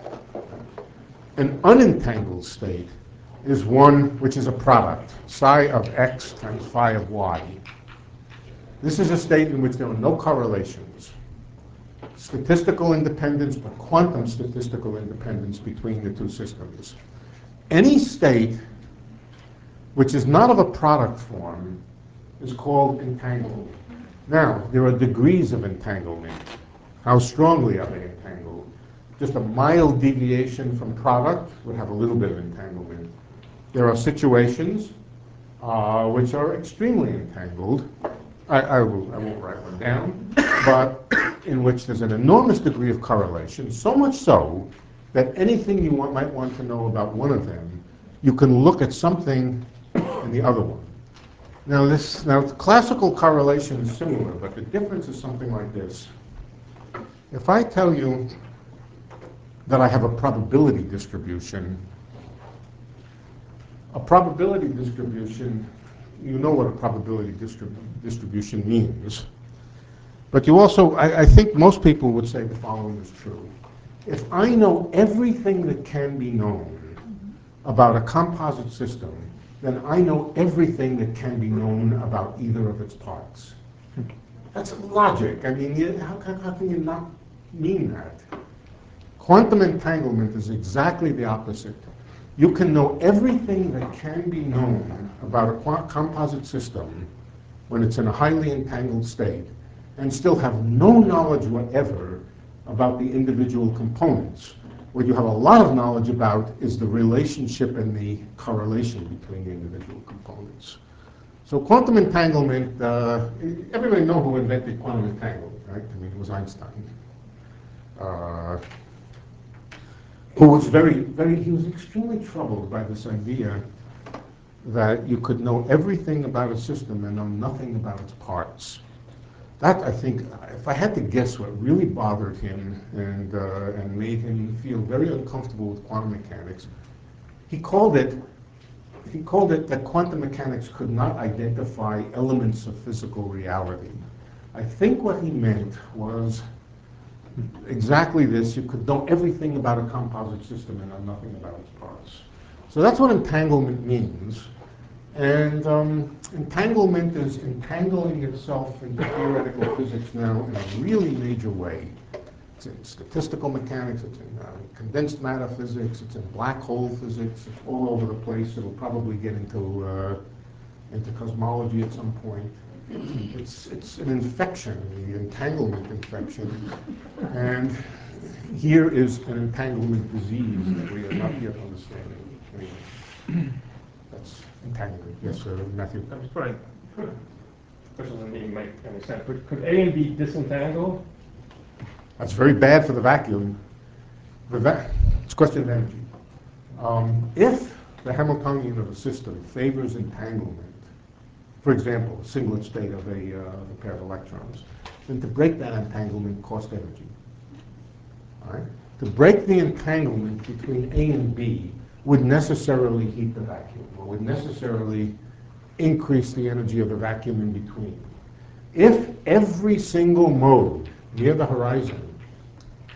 A: An unentangled state is one which is a product, psi of x times phi of y. This is a state in which there are no correlations. Statistical independence, but quantum statistical independence between the two systems. Any state which is not of a product form is called entangled. Now, there are degrees of entanglement. How strongly are they entangled? Just a mild deviation from product would have a little bit of entanglement. There are situations which are extremely entangled. I won't write one down, but in which there's an enormous degree of correlation, so much so that anything you might want to know about one of them, you can look at something in the other one. Now, classical correlation is similar, but the difference is something like this. If I tell you that I have a probability distribution, you know what a probability distribution means. But you also, I think most people would say the following is true. If I know everything that can be known about a composite system, then I know everything that can be known about either of its parts. That's logic. I mean, how can you not mean that? Quantum entanglement is exactly the opposite. You can know everything that can be known about a composite system when it's in a highly entangled state, and still have no knowledge whatever about the individual components. What you have a lot of knowledge about is the relationship and the correlation between the individual components. So quantum entanglement, everybody knows who invented quantum entanglement, right? I mean, it was Einstein. Who was he was extremely troubled by this idea that you could know everything about a system and know nothing about its parts. That, I think, if I had to guess what really bothered him and made him feel very uncomfortable with quantum mechanics, he called it that quantum mechanics could not identify elements of physical reality. I think what he meant was exactly this. You could know everything about a composite system and know nothing about its parts. So that's what entanglement means. And entanglement is entangling itself into theoretical physics now in a really major way. It's in statistical mechanics, it's in condensed matter physics, it's in black hole physics, it's all over the place. It'll probably get into cosmology at some point. It's an infection, the entanglement infection. And here is an entanglement disease that we are not yet understanding. Anyway, that's entanglement. Yes, sir, Matthew.
C: I'm just trying, question doesn't even make any sense, but could A and B disentangle?
A: That's very bad for the vacuum. It's a question of energy. If the Hamiltonian of a system favors entanglement, for example, a singlet state of a pair of electrons, then to break that entanglement costs energy. All right? To break the entanglement between A and B would necessarily heat the vacuum, or would necessarily increase the energy of the vacuum in between. If every single mode near the horizon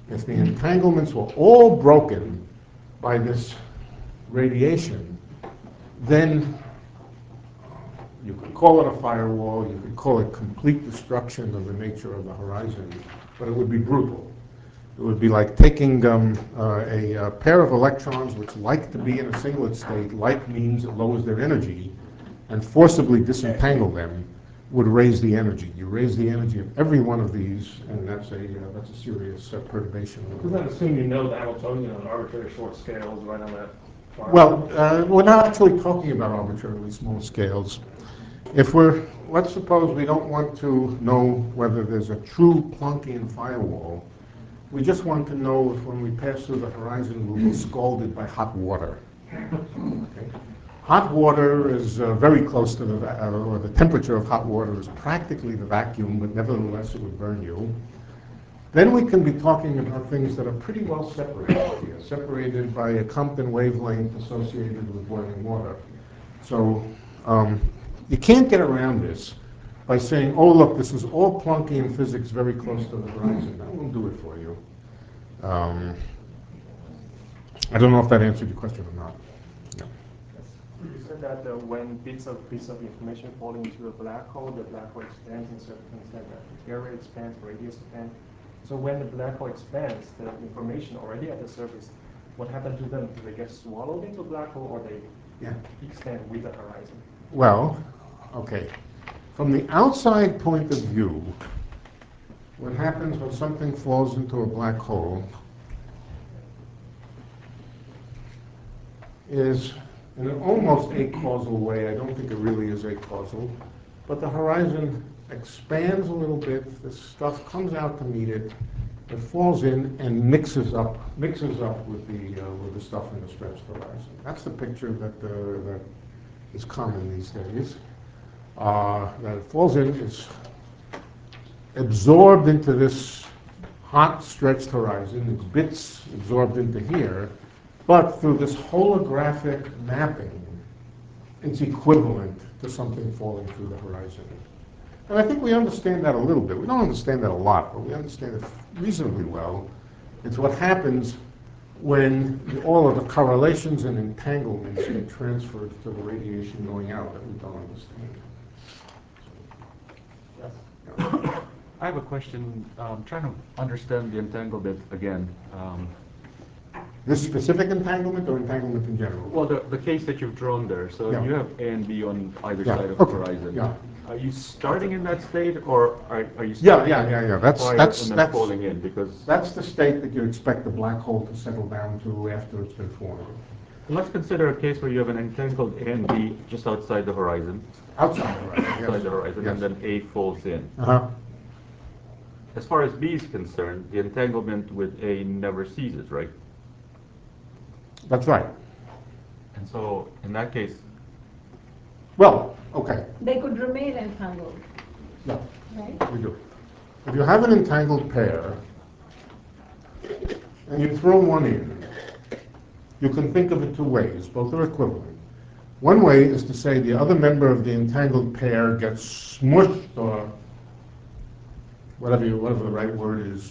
A: If the entanglements were all broken by this radiation, then you could call it a firewall, you could call it complete destruction of the nature of the horizon, but it would be brutal. It would be like taking a pair of electrons which like to be in a singlet state, like means it lowers their energy, and forcibly disentangle them would raise the energy. You raise the energy of every one of these, and that's a serious perturbation.
C: Does that assume you know the Hamiltonian on arbitrary short scales right on that far?
A: Well, we're not actually talking about arbitrarily small scales. Let's suppose we don't want to know whether there's a true Planckian firewall. We just want to know if when we pass through the horizon we'll be scalded by hot water. Okay. Hot water is very close to or the temperature of hot water is practically the vacuum, but nevertheless it would burn you. Then we can be talking about things that are pretty well separated here, separated by a Compton wavelength associated with boiling water. So you can't get around this by saying, oh, look, this is all Planckian physics very close to the horizon. That won't do it for you. I don't know if that answered your question or not.
B: You said that when bits of information fall into a black hole, the black hole expands in certain things like the area expands, radius expands. So when the black hole expands, the information already at the surface, what happens to them? Do they get swallowed into a black hole, or they extend with the horizon?
A: Well, okay. From the outside point of view, what happens when something falls into a black hole is, in an almost acausal way, I don't think it really is acausal, but the horizon expands a little bit, the stuff comes out to meet it, it falls in and mixes up with the stuff in the stretched horizon. That's the picture that is common these days. That it falls in, it's absorbed into this hot stretched horizon, its bits absorbed into here, but through this holographic mapping, it's equivalent to something falling through the horizon. And I think we understand that a little bit. We don't understand that a lot, but we understand it reasonably well. It's what happens when all of the correlations and entanglements get transferred to the radiation going out that we don't understand.
B: Yes.
E: I have a question. I'm trying to understand the entanglement again.
A: This specific entanglement or entanglement in general?
E: Well, the case that you've drawn there. So
A: Yeah.
E: you have A and B on either
A: Yeah,
E: side of
A: okay,
E: the horizon.
A: yeah.
E: Are you starting in that state, or are you
A: Yeah,
E: starting
A: yeah.
E: that's falling in? Because
A: That's the state that you expect the black hole to settle down to after it's been formed.
E: let's consider a case where you have an entangled A and B just outside the horizon,
A: Outside the horizon, yes.
E: outside the horizon,
A: Yes.
E: and then A falls in.
A: Uh-huh.
E: As far as B is concerned, the entanglement with A never ceases, right?
A: That's right.
E: And so, in that case,
A: Well, okay,
D: They could remain entangled,
A: yeah,
D: right?
A: we do. If you have an entangled pair, and you throw one in, you can think of it two ways. Both are equivalent. One way is to say the other member of the entangled pair gets smushed, or whatever the right word is,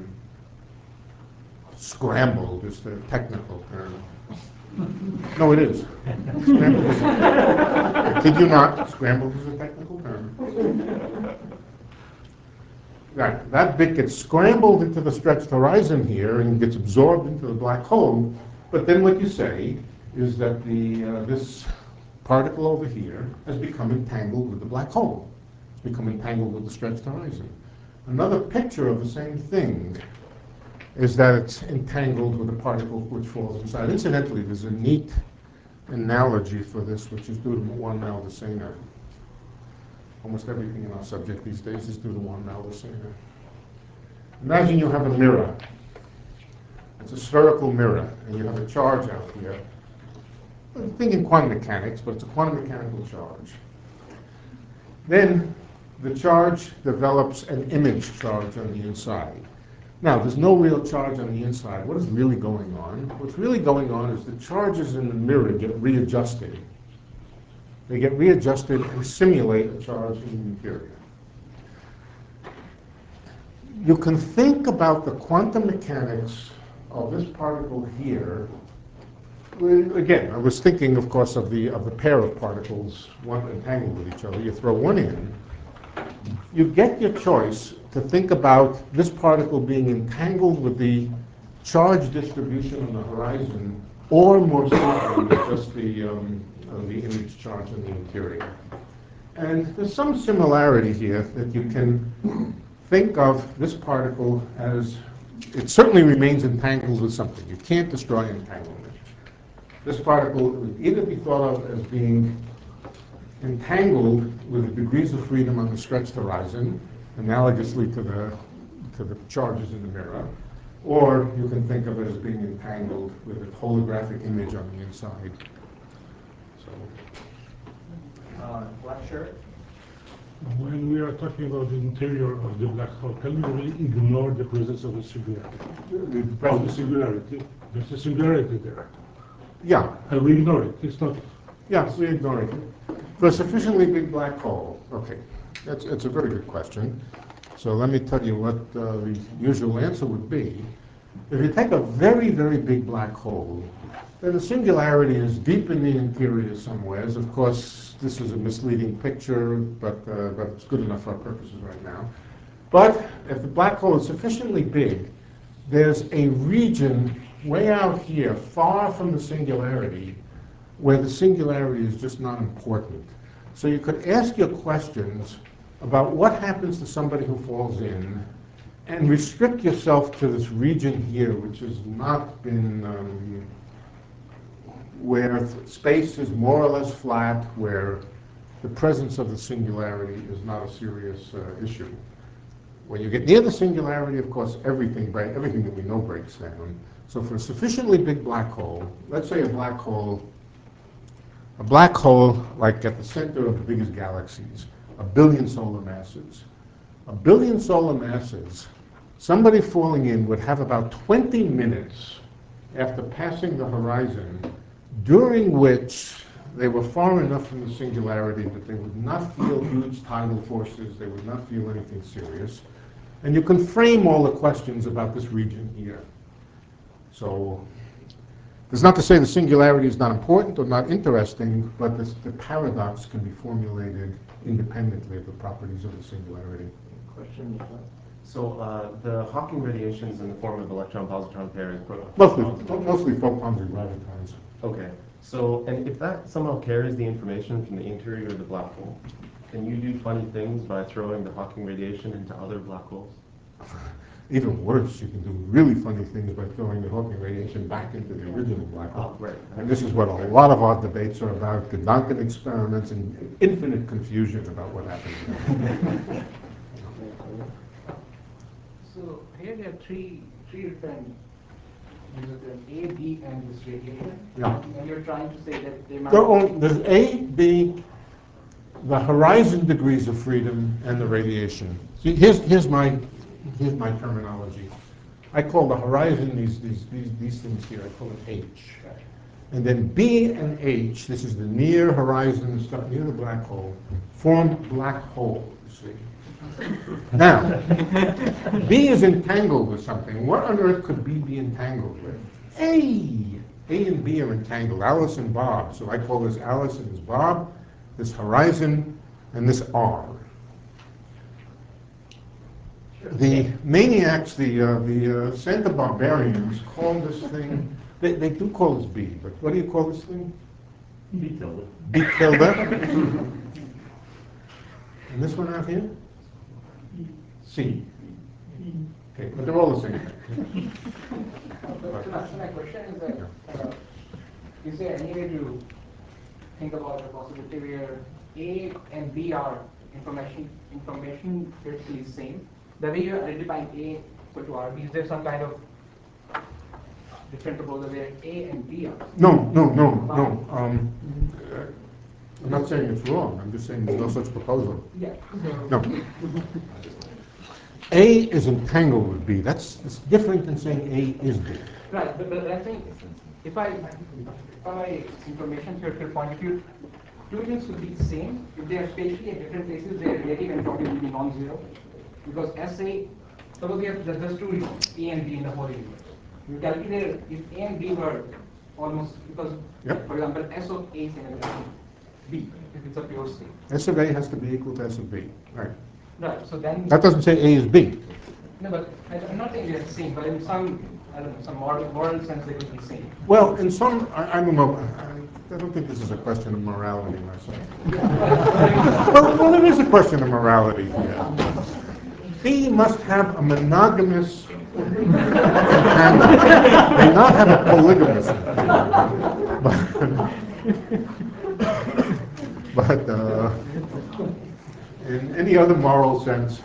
A: scrambled is the technical term. No, it is. Scrambled is I kid you not, scrambled is a technical term. Right, that bit gets scrambled into the stretched horizon here and gets absorbed into the black hole. But then what you say is that this particle over here has become entangled with the black hole. It's become entangled with the stretched horizon. Another picture of the same thing is that it's entangled with a particle which falls inside. Incidentally, there's a neat analogy for this, which is due to Juan Maldacena. Almost everything in our subject these days is due to Juan Maldacena. Imagine you have a mirror. It's a spherical mirror, and you have a charge out here. Think in quantum mechanics, but it's a quantum mechanical charge. Then the charge develops an image charge on the inside. Now, there's no real charge on the inside. What is really going on? What's really going on is the charges in the mirror get readjusted. They get readjusted and simulate a charge in the interior. you can think about the quantum mechanics of this particle here. Well, again, I was thinking, of course, of the pair of particles, one entangled with each other. You throw one in, you get your choice to think about this particle being entangled with the charge distribution on the horizon, or more simply with just the image charge in the interior. And there's some similarity here that you can think of this particle as, it certainly remains entangled with something. You can't destroy entanglement. This particle would either be thought of as being entangled with the degrees of freedom on the stretched horizon, analogously to the charges in the mirror, or you can think of it as being entangled with a holographic image on the inside. So,
B: Black shirt.
C: When we are talking about the interior of the black hole, can we really ignore the presence of the singularity? Of the singularity. There's a singularity there.
A: yeah,
C: And we ignore it. It's not.
A: yeah, we ignore it. For a sufficiently big black hole, okay, that's a very good question. So let me tell you what the usual answer would be. If you take a very, very big black hole, then the singularity is deep in the interior somewheres. Of course, this is a misleading picture, but it's good enough for our purposes right now. But if the black hole is sufficiently big, there's a region way out here, far from the singularity, where the singularity is just not important. So you could ask your questions about what happens to somebody who falls in, and restrict yourself to this region here, which has not been, where space is more or less flat, where the presence of the singularity is not a serious issue. When you get near the singularity, of course, everything that we know breaks down. So for a sufficiently big black hole, let's say a black hole like at the center of the biggest galaxies, 1 billion solar masses. 1 billion solar masses, somebody falling in would have about 20 minutes after passing the horizon, during which they were far enough from the singularity that they would not feel huge tidal forces, they would not feel anything serious. And you can frame all the questions about this region here. So, it's not to say the singularity is not important or not interesting, but the paradox can be formulated independently of the properties of the singularity.
F: Question. So the Hawking radiation is in the form of electron-positron pairs.
A: Mostly photons and gravitons.
F: Okay. So, and if that somehow carries the information from the interior of the black hole, can you do funny things by throwing the Hawking radiation into other black holes?
A: Even worse, you can do really funny things by throwing the Hawking radiation back into the original black hole.
F: Oh, right.
A: And this is what a lot of our debates are about, Gedanken experiments and infinite confusion about what happens.
G: So here there are three different, A, B, and this radiation.
A: Yeah.
G: And you're trying to say that they might.
A: There's A, B, the horizon degrees of freedom, and the radiation. See, here's my terminology. I call the horizon these things here. I call it H. And then B and H, this is the near horizon, the stuff near the black hole, form black holes. See. Now, B is entangled with something. What on earth could B be entangled with? A. A and B are entangled. Alice and Bob. So I call this Alice and this Bob, this horizon, and this R. The maniacs, the Santa Barbarians, call this thing, they do call this B, but what do you call this thing?
E: B tilde.
A: B tilde. And this one out here? C. Okay, but they're all the same thing.
G: So my question is that, is there any way to think about the possibility where A and B are information basically same? The way you're identifying A equal to RB, is there some kind of different proposal where A and B are?
A: No. I'm not saying it's wrong. I'm just saying there's no such proposal.
G: Yeah.
A: No. A is entangled with B. That's different than saying A is B.
G: Right, but I think if I information theoretical point of view, two things could be the same. If they are spatially at different places, their relative entropy will be non-zero. Because SA suppose we have just two A and B in the whole universe. You calculate if A and B were almost, because,
A: Yep.
G: for example, S of A is similar to B, if it's a pure state.
A: S of A has to be equal to S of B. Right.
G: Right, so then,
A: That doesn't say A is B.
G: no, but I'm not saying they're the same, but in some, I don't know, some moral sense they could be same.
A: Well, in some, I don't think this is a question of morality myself. Well, there is a question of morality here. B must have a monogamous companion. May not have a polygamous but in any other moral sense,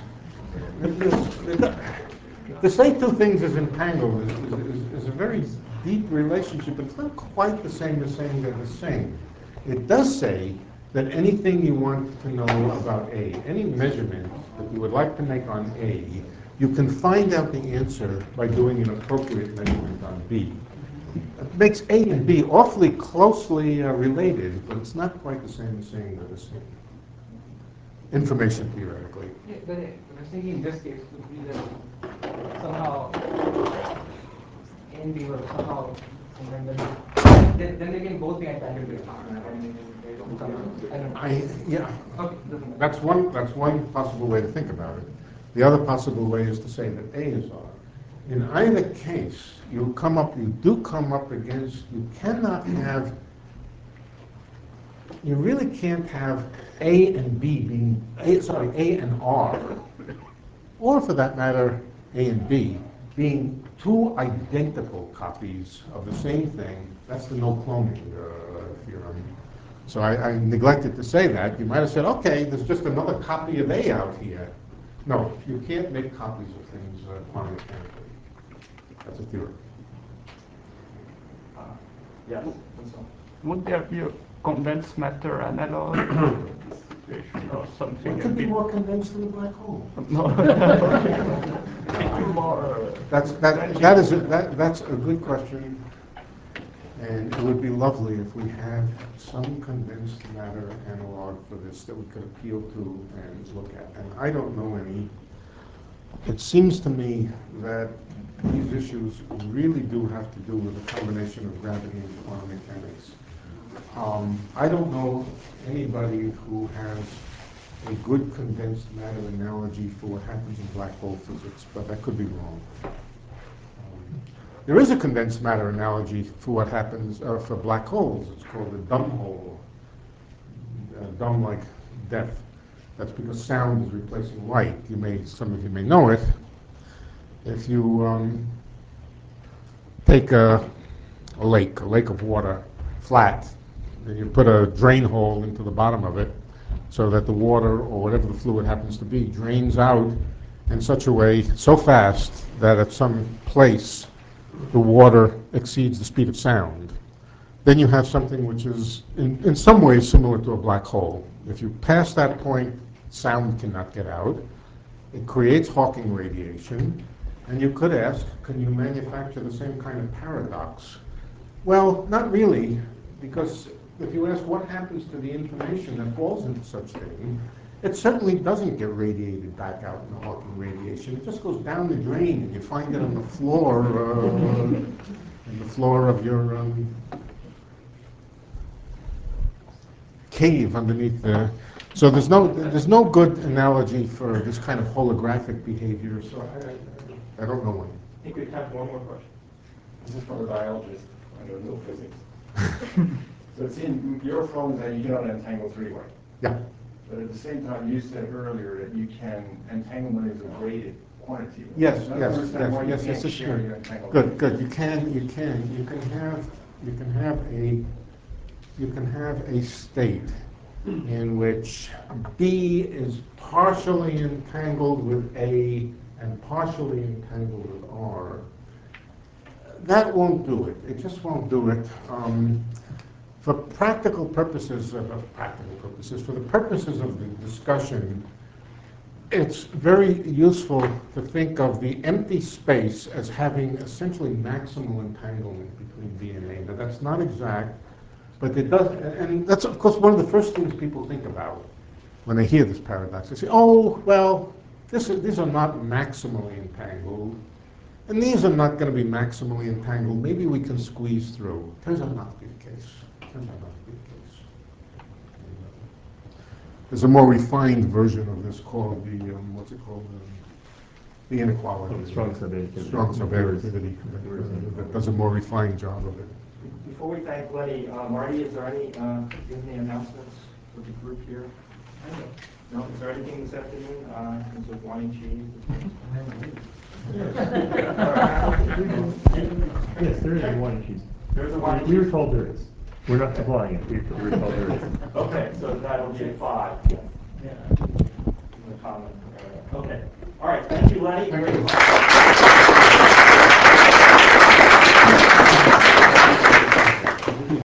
A: to say two things is entangled is a very deep relationship. It's not quite the same as saying they're the same. It does say that anything you want to know about A, any measurement that you would like to make on A, you can find out the answer by doing an appropriate measurement on B. It makes A and B awfully closely related, but it's not quite the same as saying they're the same. Information theoretically.
G: Yeah, but I was thinking in this case would be that somehow A and B were somehow, and then they can both be entangled with R. I don't know.
A: Yeah,
G: Okay, doesn't matter.
A: that's one possible way to think about it. The other possible way is to say that A is R. In either case, you do come up against, you really can't have A and B being, A and R, or for that matter, A and B, being two identical copies of the same thing. That's the no cloning theorem. So I neglected to say that. You might have said, okay, there's just another copy of A out here. No, you can't make copies of things quantum-mechanically. That's a theorem.
B: Yes.
H: Would there be a condensed matter analog situation or something?
A: What could be more condensed than a black hole?
H: No. More,
A: That's a good question, and it would be lovely if we had some condensed matter analog for this that we could appeal to and look at. And I don't know any. It seems to me that these issues really do have to do with a combination of gravity and quantum mechanics. I don't know anybody who has a good condensed matter analogy for what happens in black hole physics, but that could be wrong. There is a condensed matter analogy for what happens for black holes. It's called a dumb hole, dumb like death. That's because sound is replacing light. Some of you may know it. If you take a lake of water, flat, and you put a drain hole into the bottom of it so that the water, or whatever the fluid happens to be, drains out in such a way, so fast, that at some place the water exceeds the speed of sound. Then you have something which is in some ways similar to a black hole. If you pass that point, sound cannot get out. It creates Hawking radiation. And you could ask, can you manufacture the same kind of paradox? Well, not really, because if you ask what happens to the information that falls into such thing, it certainly doesn't get radiated back out in the Hawking radiation. It just goes down the drain, and you find it on the floor, in the floor of your cave underneath there. So there's no good analogy for this kind of holographic behavior. So I don't know one.
B: I think we have one more question. This is from a biologist. I know no physics. So it's in your phone that you cannot entangle three-way.
A: Yeah.
B: But at the same time, you said earlier that you can entanglement is a graded quantity.
A: Yes,
B: I don't
A: yes,
B: understand why you
A: yes,
B: can't
A: it's
B: share
A: true.
B: your entanglement.
A: Good. You can have a state in which B is partially entangled with A and partially entangled with R. That won't do it. It just won't do it. For practical purposes, for the purposes of the discussion, it's very useful to think of the empty space as having essentially maximal entanglement between B and A. Now, that's not exact, but it does, and that's, of course, one of the first things people think about when they hear this paradox. They say, oh, well, These are not maximally entangled, and these are not going to be maximally entangled. Maybe we can squeeze through. Turns out not to be the case. Turns out not to be the case. There's a more refined version of this called the, what's it called? The inequality.
I: Strong subactivity.
A: Strong subactivity. That does a more refined job of it.
J: Before we thank Lenny, Marty, is there any announcements for the group here? No, is there anything this afternoon in terms of wine and cheese?
I: Yes, there is one cheese.
J: There's a wine and
I: We were
J: cheese.
I: told there is. We're not supplying it. We were told there is.
J: Okay, so that'll be a 5. Yeah. In the common area. Okay. All right, thank you, Lenny. Very much.